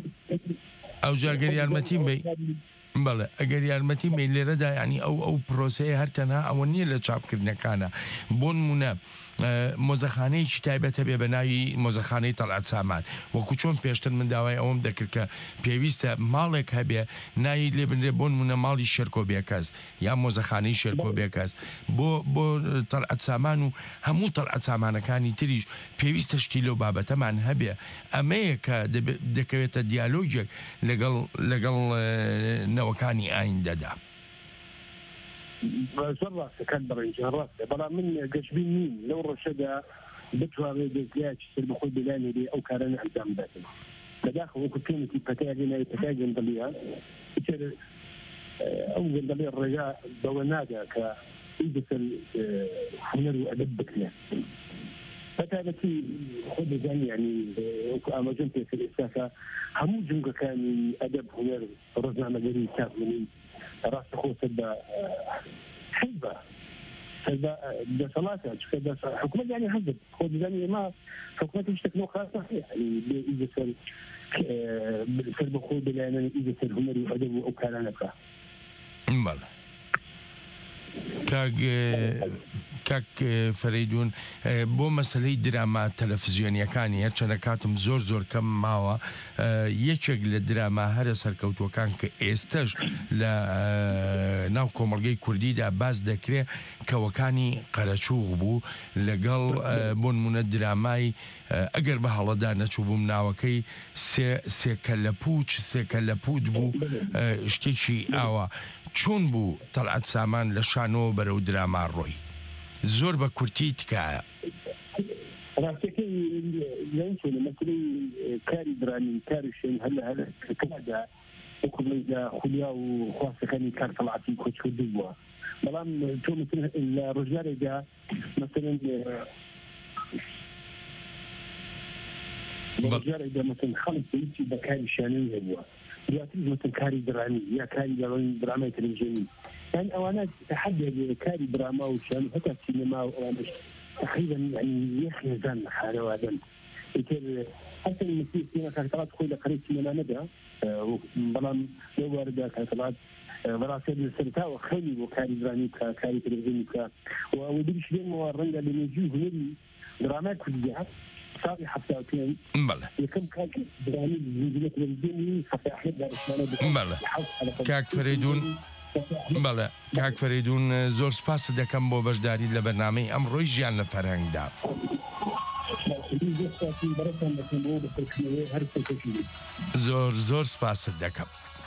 ئەو جاگەر یارمەتیم بێ بەڵێ ئەگەر یارمەتی مەی لێرەدا ینی ئەو ئەو پرۆسەیە هەر تەنها ئەوە نییە لە چاپکردنەکانە بۆ نمونە مۆزەخانەیەکی تایبەتە بێ بە ناوی مۆزەخانەی تەڵعەت سامان وەکو چۆن پێشتر من داوای ئەوم دەکرد کە پێویستە ماڵێک هەبێ ناوی لێ بنرێ بۆ نمونە ماڵی شێرکۆ بێکەس یا مۆزەخانەی شێرکۆ بێکەس بۆ بۆ تەڵعەت سامان و هەموو تەڵعەت سامانەکانی تریش پێویستە شتی لەو بابەتەمان هەبێ ئەمەیە کە دەکەوێتە دیالۆژێک لەگەڵ لەگەڵ نەوەکانی ئایندەدا زۆر ڕاستەکان بەڕێنجە ڕاستە بەڵام من گەشتبین نیم لەو ڕۆژەدا بتوانێت دەستگایکی سەر بەخۆی بلانێ بێ ئەو کارانە ئەنجام بداتن بەداخەوە وەکو پێنێکی پەتایە ناوی پەتای گەندەڵیە ئیتر ئەو گەندەڵی ڕێگا بەوە نادا کە ئیدەسەر هونەر و ئەدەب بکرێت بەتایبەتی خۆ دەزانی یعنی وەکو ئاماژەم پێکرد ئێستا کە هەموو جنگەکانی ئەدەب هونەر ڕۆژنامەگەری چاپلنی ڕاستە خۆ سەر بە حزبە سەر دەسەڵاتە چکە حکومەت یانی حزب خۆ دەزانی ئێمە حکومەتی شتێکنەوە خاصە یعنی بێ ئیدەسەر سەر بەخۆ بلایەنە ئیدەسەر هونەری و ئەدەب و ئەو کارانەکە بەڵێ کاک کاک فەریدون بۆ مەسلەی دراما تەلەڤیزیۆنیەکانی هەرچەندە کاتم زۆر زۆر کەم ماوە یەکێک لە دراما هەرە سەرکەوتوەکان کە ئێستش لە ناو کۆمەڵگەی کوردیدا باس دەکرێت کەوەکانی قەرەچووغ بوو لەگەڵ بۆ نمونە درامای ئەگەر بە هەڵەدا نەچوو بووم ناوەکەی سێکە لە پوچ سێکە لە پوت بوو شتێکی ئاوە چۆن بوو تەڵعەت سامان لە شانەوە بەرەو دراما ڕۆی زۆر بە کورتی تکایە ڕاستەکەی لەنچۆنە مەسلەی کاری درانی کاری شوێن هەلە هەلە کەدا وەکوڵێدا خولیا و خواستەکانی کار تەڵعەتی کۆچکردو بووە بەڵام تۆ لە ڕۆژگارێکدا مەسەلەن ڕۆژگارێکدا مەسەلەن خەڵک پێویستی بە کاری شانەوی هەبووە دواتر مەسەلەن کاری درانی یا کاری درامای تەلەڤیزیۆنی يعني أوانات تحدد كاري دراما وشان حتى السينما وأوانش تقريبا يعني يخي زن حالة وادم يتر حتى المسيح فينا كانت خويلة قريب سينما ندى بلان لو واردة كانت براسة السرطة وخيلي وكاري درامي كاري تلفزيوني ودريش لين موارنجا لنجوه نري دراما كلها صار حفلاتين بله يكم كان درامي زيجلة تلفزيوني حتى أحد دار إسمانا بله كاك فريدون بەڵێ کاک فەریدون زۆر سپاس دەکەم بۆ بەشداری لە بەرنامەی ئەمڕۆی ژیان لە فەرهەنگدا زۆر سواتی بەرەتان دەکەم بۆ بەسەرکردنەوەی هەر سەرکەشی زۆر زۆر سپاست دەکەم.